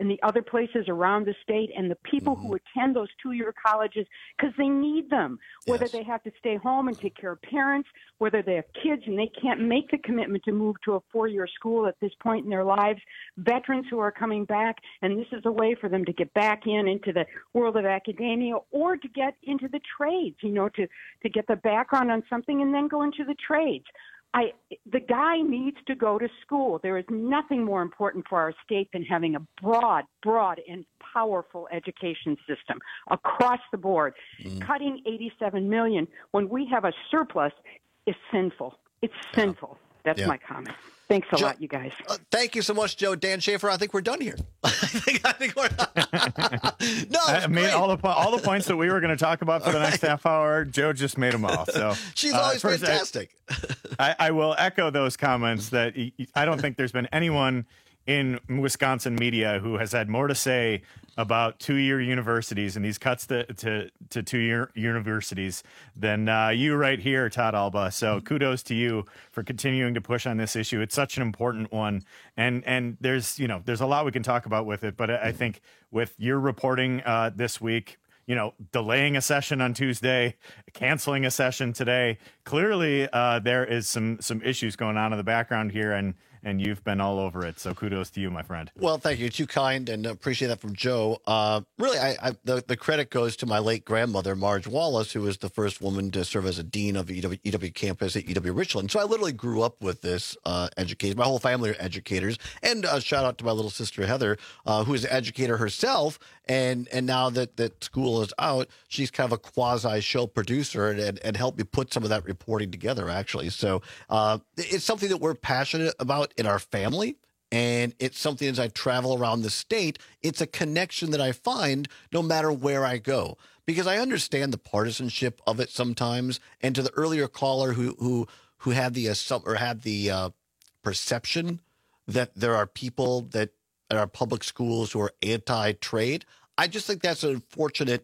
and the other places around the state and the people who attend those 2-year colleges because they need them, whether they have to stay home and take care of parents, whether they have kids and they can't make the commitment to move to a 4-year school at this point in their lives, veterans who are coming back, and this is a way for them to get back into the world of academia or to get into the trades, to get the background on something and then go into the trades. The guy needs to go to school. There is nothing more important for our state than having a broad and powerful education system across the board. Cutting $87 million when we have a surplus is sinful. It's sinful. That's my comment. Thanks a lot, you guys. Thank you so much, Joe. Dan Schaefer, I think we're done here. I think we're No, I mean, all the points that we were going to talk about for the next half hour, Joe just made them all. So she's always fantastic. I will echo those comments that I don't think there's been anyone in Wisconsin media who has had more to say about 2-year universities and these cuts to 2-year universities than you right here, Todd Alba. So kudos to you for continuing to push on this issue. It's such an important one. And there's a lot we can talk about with it. But I think with your reporting this week, delaying a session on Tuesday, canceling a session today, clearly there is some issues going on in the background here, and you've been all over it. So kudos to you, my friend. Well, thank you. Too kind, and appreciate that from Joe. Really, the credit goes to my late grandmother, Marge Wallace, who was the first woman to serve as a dean of EW campus at EW Richland. So I literally grew up with this education. My whole family are educators. And shout out to my little sister, Heather, who is an educator herself. And now that school is out, she's kind of a quasi-show producer and helped me put some of that reporting together, actually. So it's something that we're passionate about in our family, and it's something as I travel around the state, it's a connection that I find no matter where I go, because I understand the partisanship of it sometimes. And to the earlier caller who had the perception that there are people that at our public schools who are anti-trade, I just think that's an unfortunate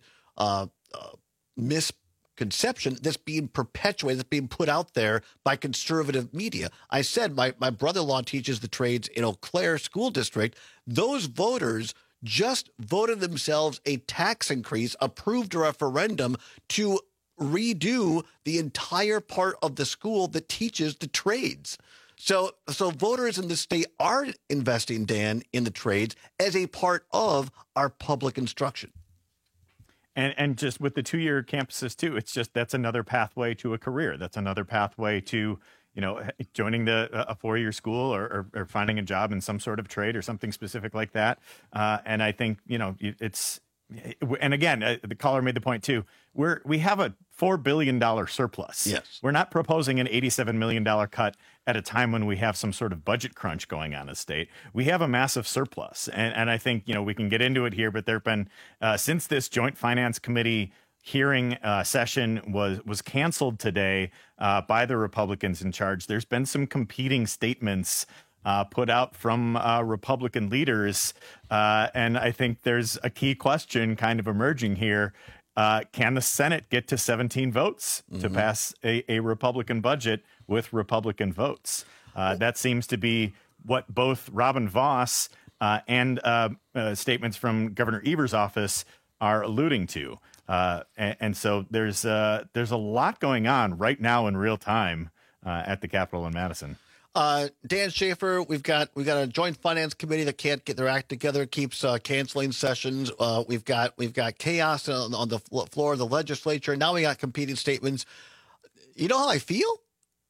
misconception that's being perpetuated, that's being put out there by conservative media. I said my brother-in-law teaches the trades in Eau Claire School District. Those voters just voted themselves a tax increase, approved a referendum to redo the entire part of the school that teaches the trades. So voters in the state are investing, Dan, in the trades as a part of our public instruction. And just with the 2-year campuses too, it's just that's another pathway to a career. That's another pathway to joining a 4-year school or finding a job in some sort of trade or something specific like that. And I think it's. And again, the caller made the point too. We have a $4 billion surplus. Yes. We're not proposing an $87 million cut at a time when we have some sort of budget crunch going on in the state. We have a massive surplus. And I think, we can get into it here, but there have been, since this Joint Finance Committee hearing session was canceled today by the Republicans in charge, there's been some competing statements put out from Republican leaders. And I think there's a key question kind of emerging here. Can the Senate get to 17 votes to pass a Republican budget with Republican votes? That seems to be what both Robin Vos and statements from Governor Evers' office are alluding to. And so there's a lot going on right now in real time at the Capitol in Madison. Dan Schaefer, we've got a Joint Finance Committee that can't get their act together, keeps canceling sessions. We've got chaos on the floor of the legislature. Now we got competing statements. You know how I feel?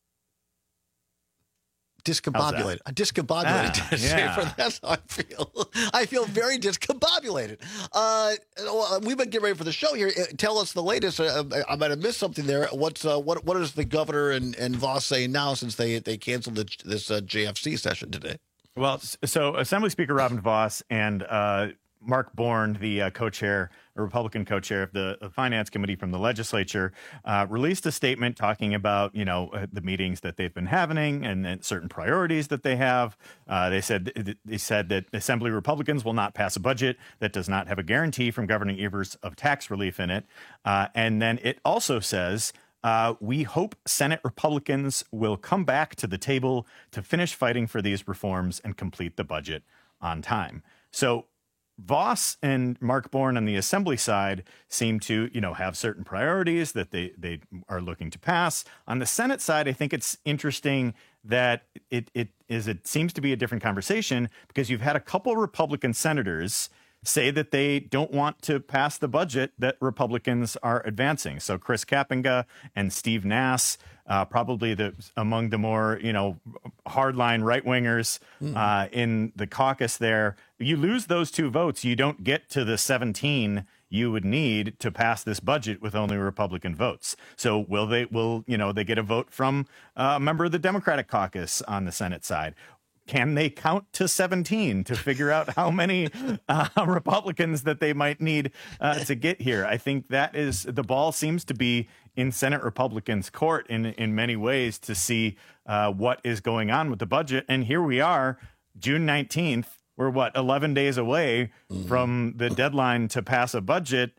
Discombobulated. Dan Schaefer, that's how I feel. I feel very discombobulated. We've been getting ready for the show here. Tell us the latest. I might have missed something there. What is the governor and Vos saying now since they canceled this JFC session today? Well, so Assembly Speaker Robin Vos and Mark Bourne, the co-chair, a Republican co-chair of the Finance Committee from the legislature, released a statement talking about, the meetings that they've been having and certain priorities that they have. They said that Assembly Republicans will not pass a budget that does not have a guarantee from Governor Evers of tax relief in it. And then it also says, we hope Senate Republicans will come back to the table to finish fighting for these reforms and complete the budget on time. So Vos and Mark Bourne on the Assembly side seem to, have certain priorities that they are looking to pass. On the Senate side, I think it's interesting that it seems to be a different conversation because you've had a couple Republican senators say that they don't want to pass the budget that Republicans are advancing. So Chris Kapenga and Steve Nass, probably among the more, hardline right-wingers in the caucus there. You lose those two votes, you don't get to the 17 you would need to pass this budget with only Republican votes. So will they get a vote from a member of the Democratic caucus on the Senate side? Can they count to 17 to figure out how many Republicans that they might need to get here? I think the ball seems to be in Senate Republicans' court in many ways to see what is going on with the budget. And here we are, June 19th. We're 11 days away from the deadline to pass a budget.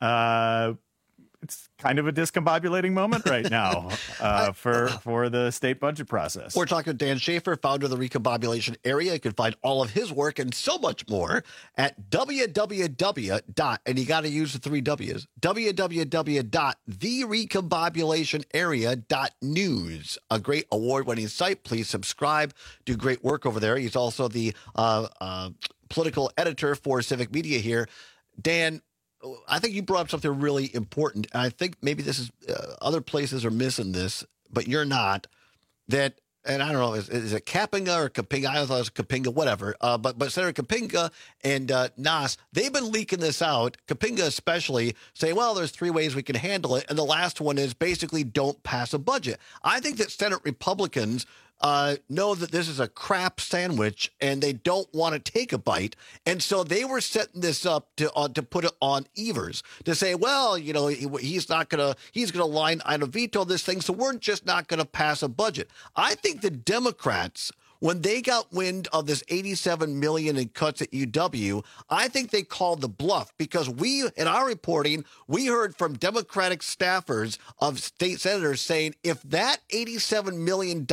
It's kind of a discombobulating moment right now for the state budget process. We're talking to Dan Schaefer, founder of the Recombobulation Area. You can find all of his work and so much more at www. And you got to use the 3 W's, www.therecombobulationarea.news. A great award-winning site. Please subscribe. Do great work over there. He's also the political editor for Civic Media here. Dan, I think you brought up something really important. And I think maybe this is other places are missing this, but you're not. And I don't know, is it Kapenga or Kapinga? I thought it was Kapinga, whatever. But Senator Kapinga and Nass, they've been leaking this out. Kapinga especially saying, well, there's 3 ways we can handle it. And the last one is basically don't pass a budget. I think that Senate Republicans know that this is a crap sandwich and they don't want to take a bite. And so they were setting this up to put it on Evers to say, well, he's going to line item veto this thing. So we're just not going to pass a budget. I think the Democrats, when they got wind of this $87 million in cuts at UW, I think they called the bluff because in our reporting, we heard from Democratic staffers of state senators saying, if that $87 million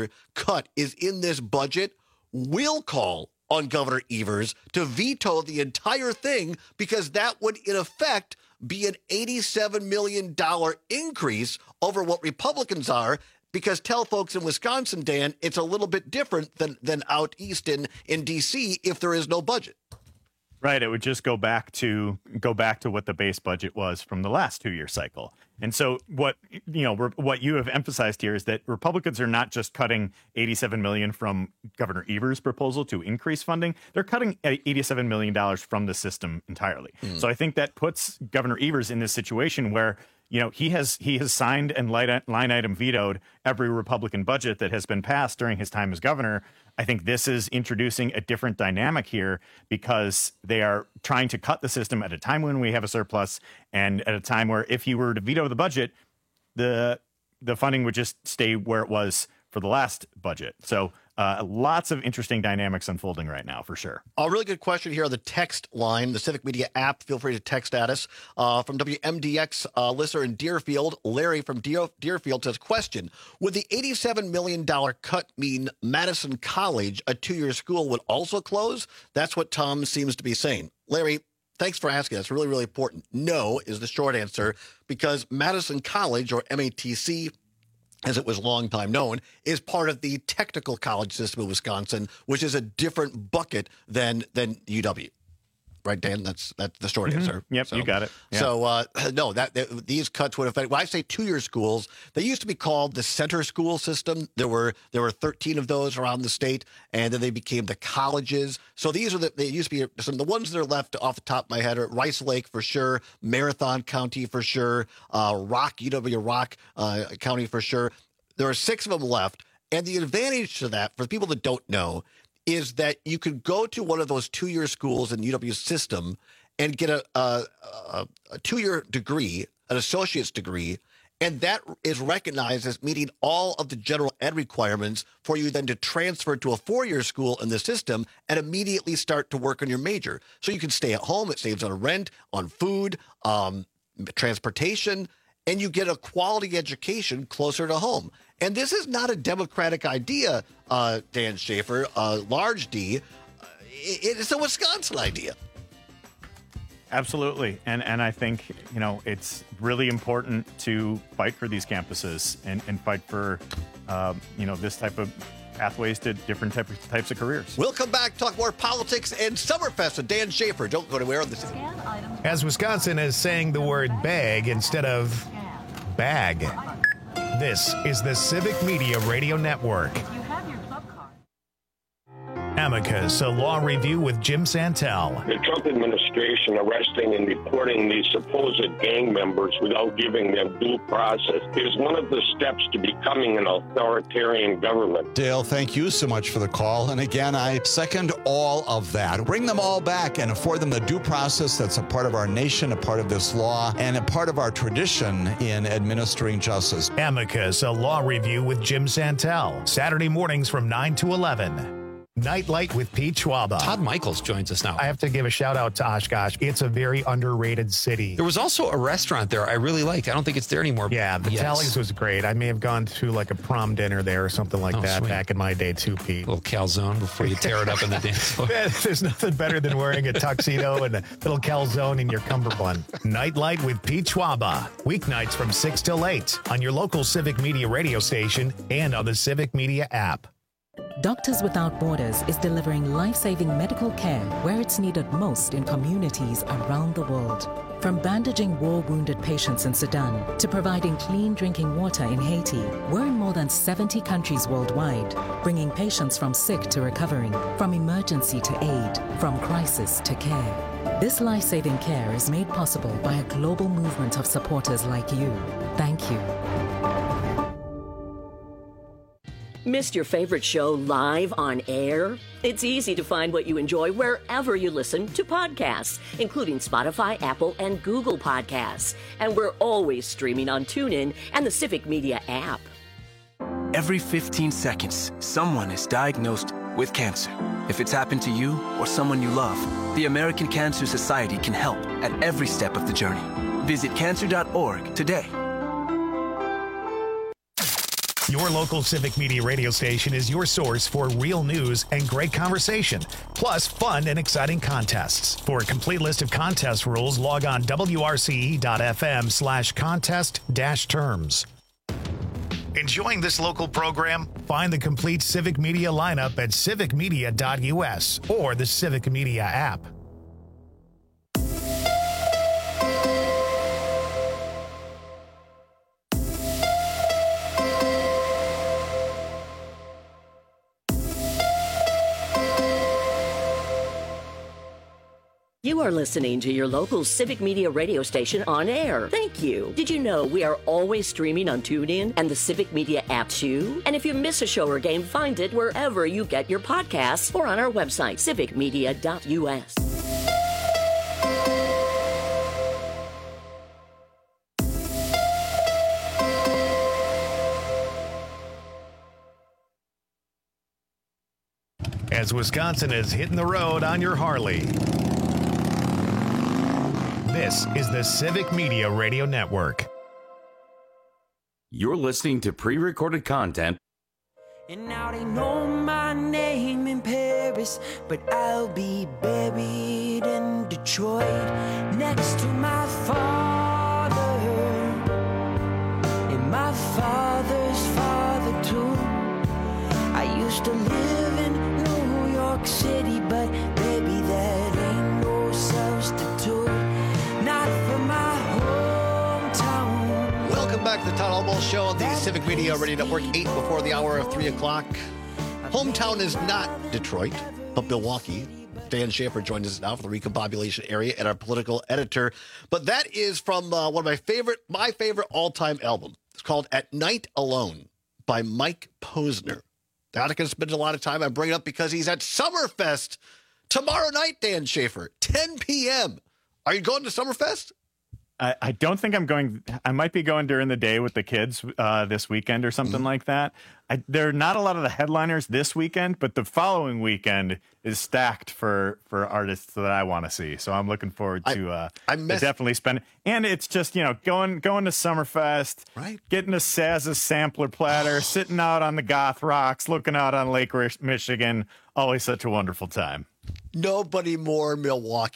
cut is in this budget, we'll call on Governor Evers to veto the entire thing because that would, in effect, be an $87 million increase over what Republicans are. Because tell folks in Wisconsin, Dan, it's a little bit different than out east in D.C. if there is no budget. Right. It would just go back to what the base budget was from the last 2-year cycle. And so what you have emphasized here is that Republicans are not just cutting $87 million from Governor Evers' proposal to increase funding. They're cutting $87 million from the system entirely. So I think that puts Governor Evers in this situation where he has signed and line item vetoed every Republican budget that has been passed during his time as governor. I think this is introducing a different dynamic here because they are trying to cut the system at a time when we have a surplus and at a time where if he were to veto the budget, the funding would just stay where it was for the last budget. So lots of interesting dynamics unfolding right now, for sure. A really good question here on the text line, the Civic Media app. Feel free to text at us. From WMDX listener in Deerfield, Larry from Deerfield says, question, would the $87 million cut mean Madison College, a 2-year school, would also close? That's what Tom seems to be saying. Larry, thanks for asking. That's really, really important. No is the short answer because Madison College, or MATC, as it was long time known, is part of the technical college system of Wisconsin, which is a different bucket than UW. Right, Dan? That's the short answer. Yep, so, you got it. Yeah. So, no, these cuts would affect. When I say 2-year schools, they used to be called the center school system. There were 13 of those around the state, and then they became the colleges. So these are they used to be some of the ones that are left off the top of my head are Rice Lake for sure, Marathon County for sure, UW Rock County for sure. There are 6 of them left, and the advantage to that for people that don't know is that you could go to one of those 2-year schools in UW's system and get a 2-year degree, an associate's degree, and that is recognized as meeting all of the general ed requirements for you then to transfer to a 4-year school in the system and immediately start to work on your major. So you can stay at home. It saves on rent, on food, transportation, and you get a quality education closer to home. And this is not a Democratic idea, Dan Schaefer, large D. It's a Wisconsin idea. Absolutely. And I think, it's really important to fight for these campuses and fight for, this type of pathways to different types of careers. We'll come back, talk more politics and Summerfest with Dan Schaefer. Don't go anywhere on this. As Wisconsin is saying the word bag instead of bag. This is the Civic Media Radio Network. Amicus, a law review with Jim Santel. The Trump administration arresting and deporting these supposed gang members without giving them due process is one of the steps to becoming an authoritarian government. Dale, thank you so much for the call. And again, I second all of that. Bring them all back and afford them the due process that's a part of our nation, a part of this law, and a part of our tradition in administering justice. Amicus, a law review with Jim Santel. Saturday mornings from 9 to 11. Nightlight with Pete Schwaba. Todd Michaels joins us now. I have to give a shout out to Oshkosh. It's a very underrated city. There was also a restaurant there I really liked. I don't think it's there anymore. Yeah, the Tallies was great. I may have gone to like a prom dinner there or something like that back in my day too, Pete. A little calzone before you tear it up in the dance floor. There's nothing better than wearing a tuxedo and a little calzone in your cummerbund. Nightlight with Pete Schwaba. Weeknights from 6 till 8 on your local Civic Media radio station and on the Civic Media app. Doctors Without Borders is delivering life-saving medical care where it's needed most in communities around the world. From bandaging war-wounded patients in Sudan to providing clean drinking water in Haiti, we're in more than 70 countries worldwide, bringing patients from sick to recovering, from emergency to aid, from crisis to care. This life-saving care is made possible by a global movement of supporters like you. Thank you. Missed your favorite show live on air? It's easy to find what you enjoy wherever you listen to podcasts, including Spotify, Apple, and Google Podcasts. And we're always streaming on TuneIn and the Civic Media app. Every 15 seconds, someone is diagnosed with cancer. If it's happened to you or someone you love, the American Cancer Society can help at every step of the journey. Visit cancer.org today. Your local Civic Media radio station is your source for real news and great conversation, plus fun and exciting contests. For a complete list of contest rules, log on wrce.fm/contest-terms. Enjoying this local program? Find the complete Civic Media lineup at civicmedia.us or the Civic Media app. You are listening to your local Civic Media radio station on air. Thank you. Did you know we are always streaming on TuneIn and the Civic Media app too? And if you miss a show or game, find it wherever you get your podcasts or on our website, civicmedia.us. As Wisconsin is hitting the road on your Harley. This is the Civic Media Radio Network. You're listening to pre-recorded content. And now they know my name in Paris, but I'll be buried in Detroit next to my father and my father's father too. I used to live in New York City, but baby, that ain't no substitute. Not for my hometown. Welcome back to the Todd Almost Show on the Civic Media Radio Network, 8 before the hour of 3 o'clock. Hometown is not Detroit, but Milwaukee. Dan Schaefer joins us now for the recombobulation area and our political editor. But that is from one of my favorite all-time album. It's called At Night Alone by Mike Posner. Not going to spend a lot of time. I bring it up because he's at Summerfest tomorrow night, Dan Schaefer, 10 p.m. Are you going to Summerfest? I don't think I'm going. I might be going during the day with the kids this weekend or something like that. There are not a lot of the headliners this weekend, but the following weekend is stacked for artists that I want to see. So I'm looking forward to definitely spending. And it's just, going to Summerfest, right? Getting a Saz's sampler platter, sitting out on the Goth Rocks, looking out on Lake Michigan. Always such a wonderful time. Nobody more Milwaukee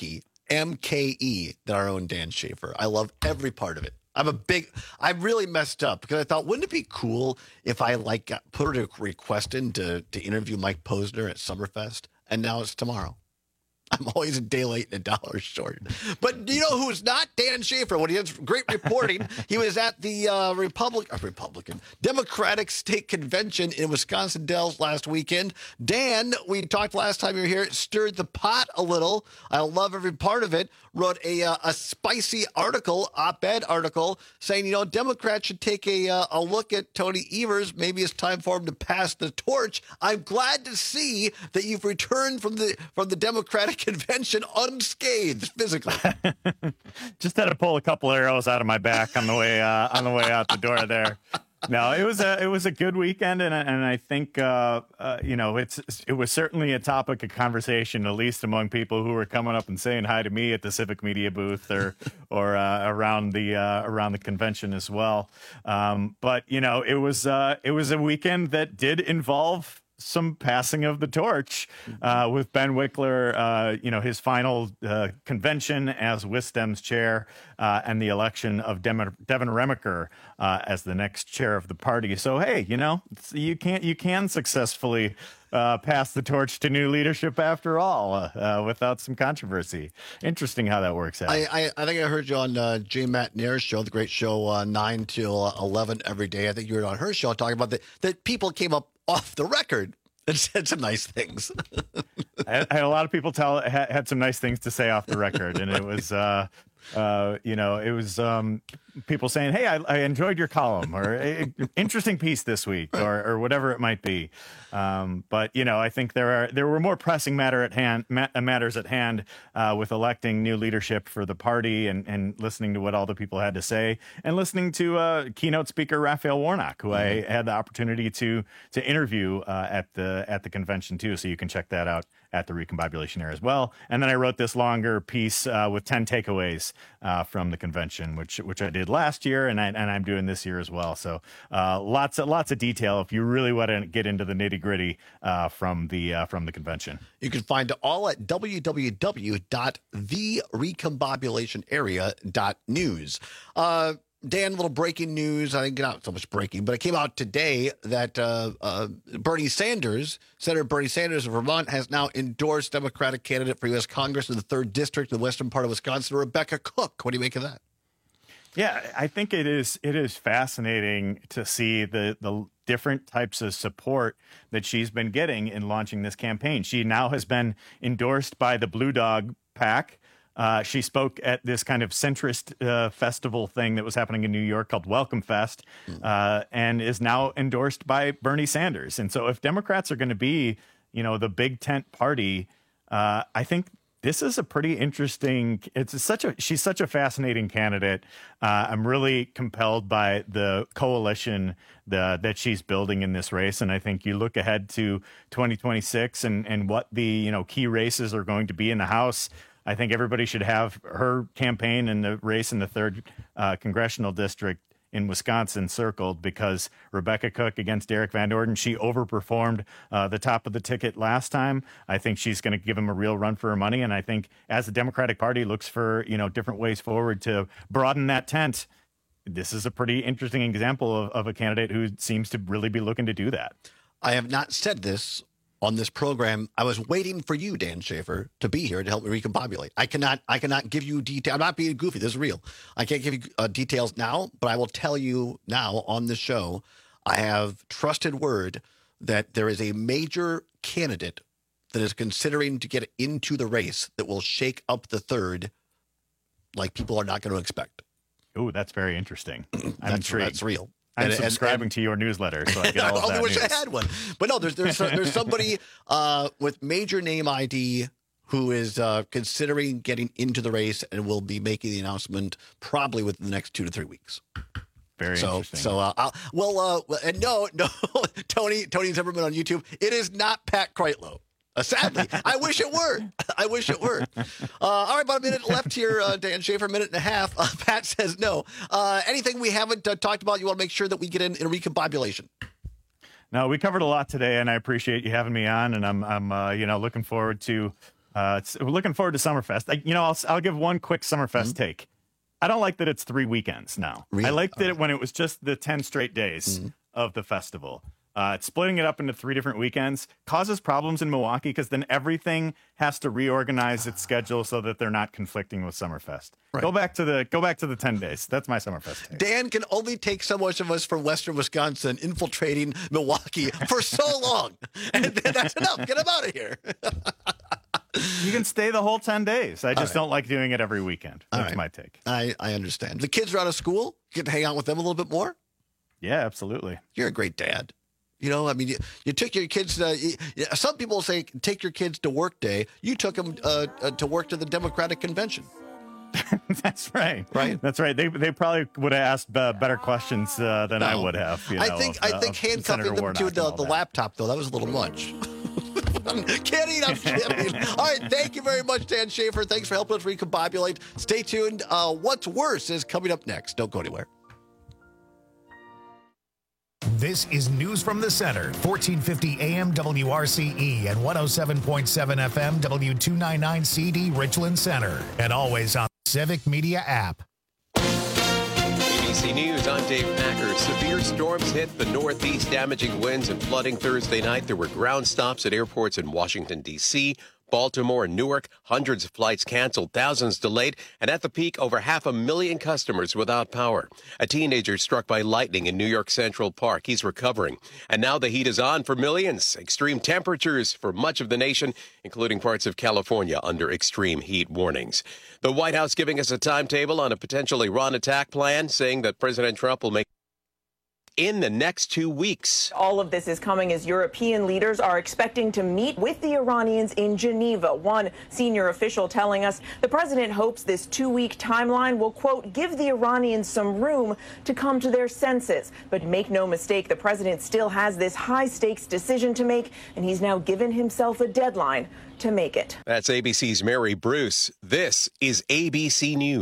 MKE than our own Dan Schaefer. I love every part of it. I really messed up because I thought, wouldn't it be cool if I put a request in to interview Mike Posner at Summerfest, and now it's tomorrow. I'm always a day late and $1 short. But you know who's not? Dan Schaefer. When he has great reporting, he was at the Democratic State Convention in Wisconsin Dells last weekend. Dan, we talked last time you were here, stirred the pot a little. I love every part of it. Wrote a spicy article, op-ed article, saying, Democrats should take a look at Tony Evers. Maybe it's time for him to pass the torch. I'm glad to see that you've returned from the Democratic Convention unscathed physically. Just had to pull a couple arrows out of my back on the way out the door there. No, it was a good weekend, and I think it was certainly a topic of conversation, at least among people who were coming up and saying hi to me at the Civic Media booth or around the convention as well. But it was a weekend that did involve some passing of the torch with Ben Wickler, his final convention as WISDEM's chair and the election of Devin Remiker as the next chair of the party. So, hey, you can successfully pass the torch to new leadership after all without some controversy. Interesting how that works out. I think I heard you on J. Matt Nair's show, the great show, 9 till 11 every day. I think you were on her show talking about that people came up off the record and said some nice things. I had a lot of people had some nice things to say off the record, and it was people saying, "Hey, I enjoyed your column," or "Interesting piece this week," or whatever it might be. But I think there were more pressing matters at hand with electing new leadership for the party and listening to what all the people had to say, and listening to keynote speaker Raphael Warnock, who I had the opportunity to interview at the convention too. So you can check that out at the Recombobulation Era as well. And then I wrote this longer piece with 10 takeaways from the convention, which I did last year, and I'm doing this year as well. So lots of detail if you really want to get into the nitty-gritty from the convention. You can find it all at www.therecombobulationarea.news. Dan, a little breaking news. I didn't get out so much breaking, but it came out today that Senator Bernie Sanders of Vermont has now endorsed Democratic candidate for U.S. Congress in the 3rd District in the western part of Wisconsin, Rebecca Cook. What do you make of that? Yeah, I think it is fascinating to see the different types of support that she's been getting in launching this campaign. She now has been endorsed by the Blue Dog PAC. She spoke at this kind of centrist festival thing that was happening in New York called Welcome Fest, and is now endorsed by Bernie Sanders. And so if Democrats are going to be, the big tent party, I think this is a pretty interesting. She's such a fascinating candidate. I'm really compelled by the coalition that she's building in this race, and I think you look ahead to 2026 and what the key races are going to be in the House. I think everybody should have her campaign in the race in the 3rd congressional district in Wisconsin circled, because Rebecca Cook against Eric Van Orden, she overperformed the top of the ticket last time. I think she's going to give him a real run for her money. And I think as the Democratic Party looks for, different ways forward to broaden that tent, this is a pretty interesting example of a candidate who seems to really be looking to do that. I have not said this on this program. I was waiting for you, Dan Schaefer, to be here to help me recombobulate. I cannot give you detail. I'm not being goofy. This is real. I can't give you details now, but I will tell you now on the show, I have trusted word that there is a major candidate that is considering to get into the race that will shake up the 3rd like people are not going to expect. Oh, that's very interesting. I'm intrigued. That's real. I'm subscribing to your newsletter, so I get all of that. I wish I had one. But no, there's somebody with major name ID who is considering getting into the race and will be making the announcement probably within the next 2 to 3 weeks. Very interesting. So, and no, Tony Zimmerman on YouTube. It is not Pat Kreitlow. Sadly, I wish it were. All right, about a minute left here, Dan Schaefer, a minute and a half. Pat says no. Anything we haven't talked about, you want to make sure that we get in a recombobulation? No, we covered a lot today, and I appreciate you having me on, and I'm looking forward to We're looking forward to Summerfest. I'll give one quick Summerfest take. I don't like that it's 3 weekends now. Really? I liked it when it was just the 10 straight days of the festival. Splitting it up into 3 different weekends causes problems in Milwaukee because then everything has to reorganize its schedule so that they're not conflicting with Summerfest. Right. Go back to the 10 days. That's my Summerfest take. Dan can only take so much of us from Western Wisconsin infiltrating Milwaukee for so long, and that's enough. Get him out of here. You can stay the whole 10 days. I just don't like doing it every weekend. That's my take. I understand. The kids are out of school. You get to hang out with them a little bit more. Yeah, absolutely. You're a great dad. You took your kids. Some people say take your kids to work day. You took them to work to the Democratic convention. That's right. Right. That's right. They probably would have asked better questions than I would have. I think handcuffing them to the laptop though, that was a little much. I'm kidding. All right. Thank you very much, Dan Schaefer. Thanks for helping us recombobulate. Stay tuned. What's Worse is coming up next. Don't go anywhere. This is News from the Center, 1450 AM WRCE and 107.7 FM W299CD Richland Center, and always on the Civic Media app. ABC News, I'm Dave Packer. Severe storms hit the Northeast, damaging winds and flooding Thursday night. There were ground stops at airports in Washington, D.C., Baltimore and Newark, hundreds of flights canceled, thousands delayed, and at the peak, over 500,000 customers without power. A teenager struck by lightning in New York Central Park. He's recovering. And now the heat is on for millions. Extreme temperatures for much of the nation, including parts of California under extreme heat warnings. The White House giving us a timetable on a potential Iran attack plan, saying that President Trump will make in the next 2 weeks. All of this is coming as European leaders are expecting to meet with the Iranians in Geneva. One senior official telling us the president hopes this 2-week timeline will, quote, give the Iranians some room to come to their senses. But make no mistake, the president still has this high-stakes decision to make, and he's now given himself a deadline to make it. That's ABC's Mary Bruce. This is ABC News.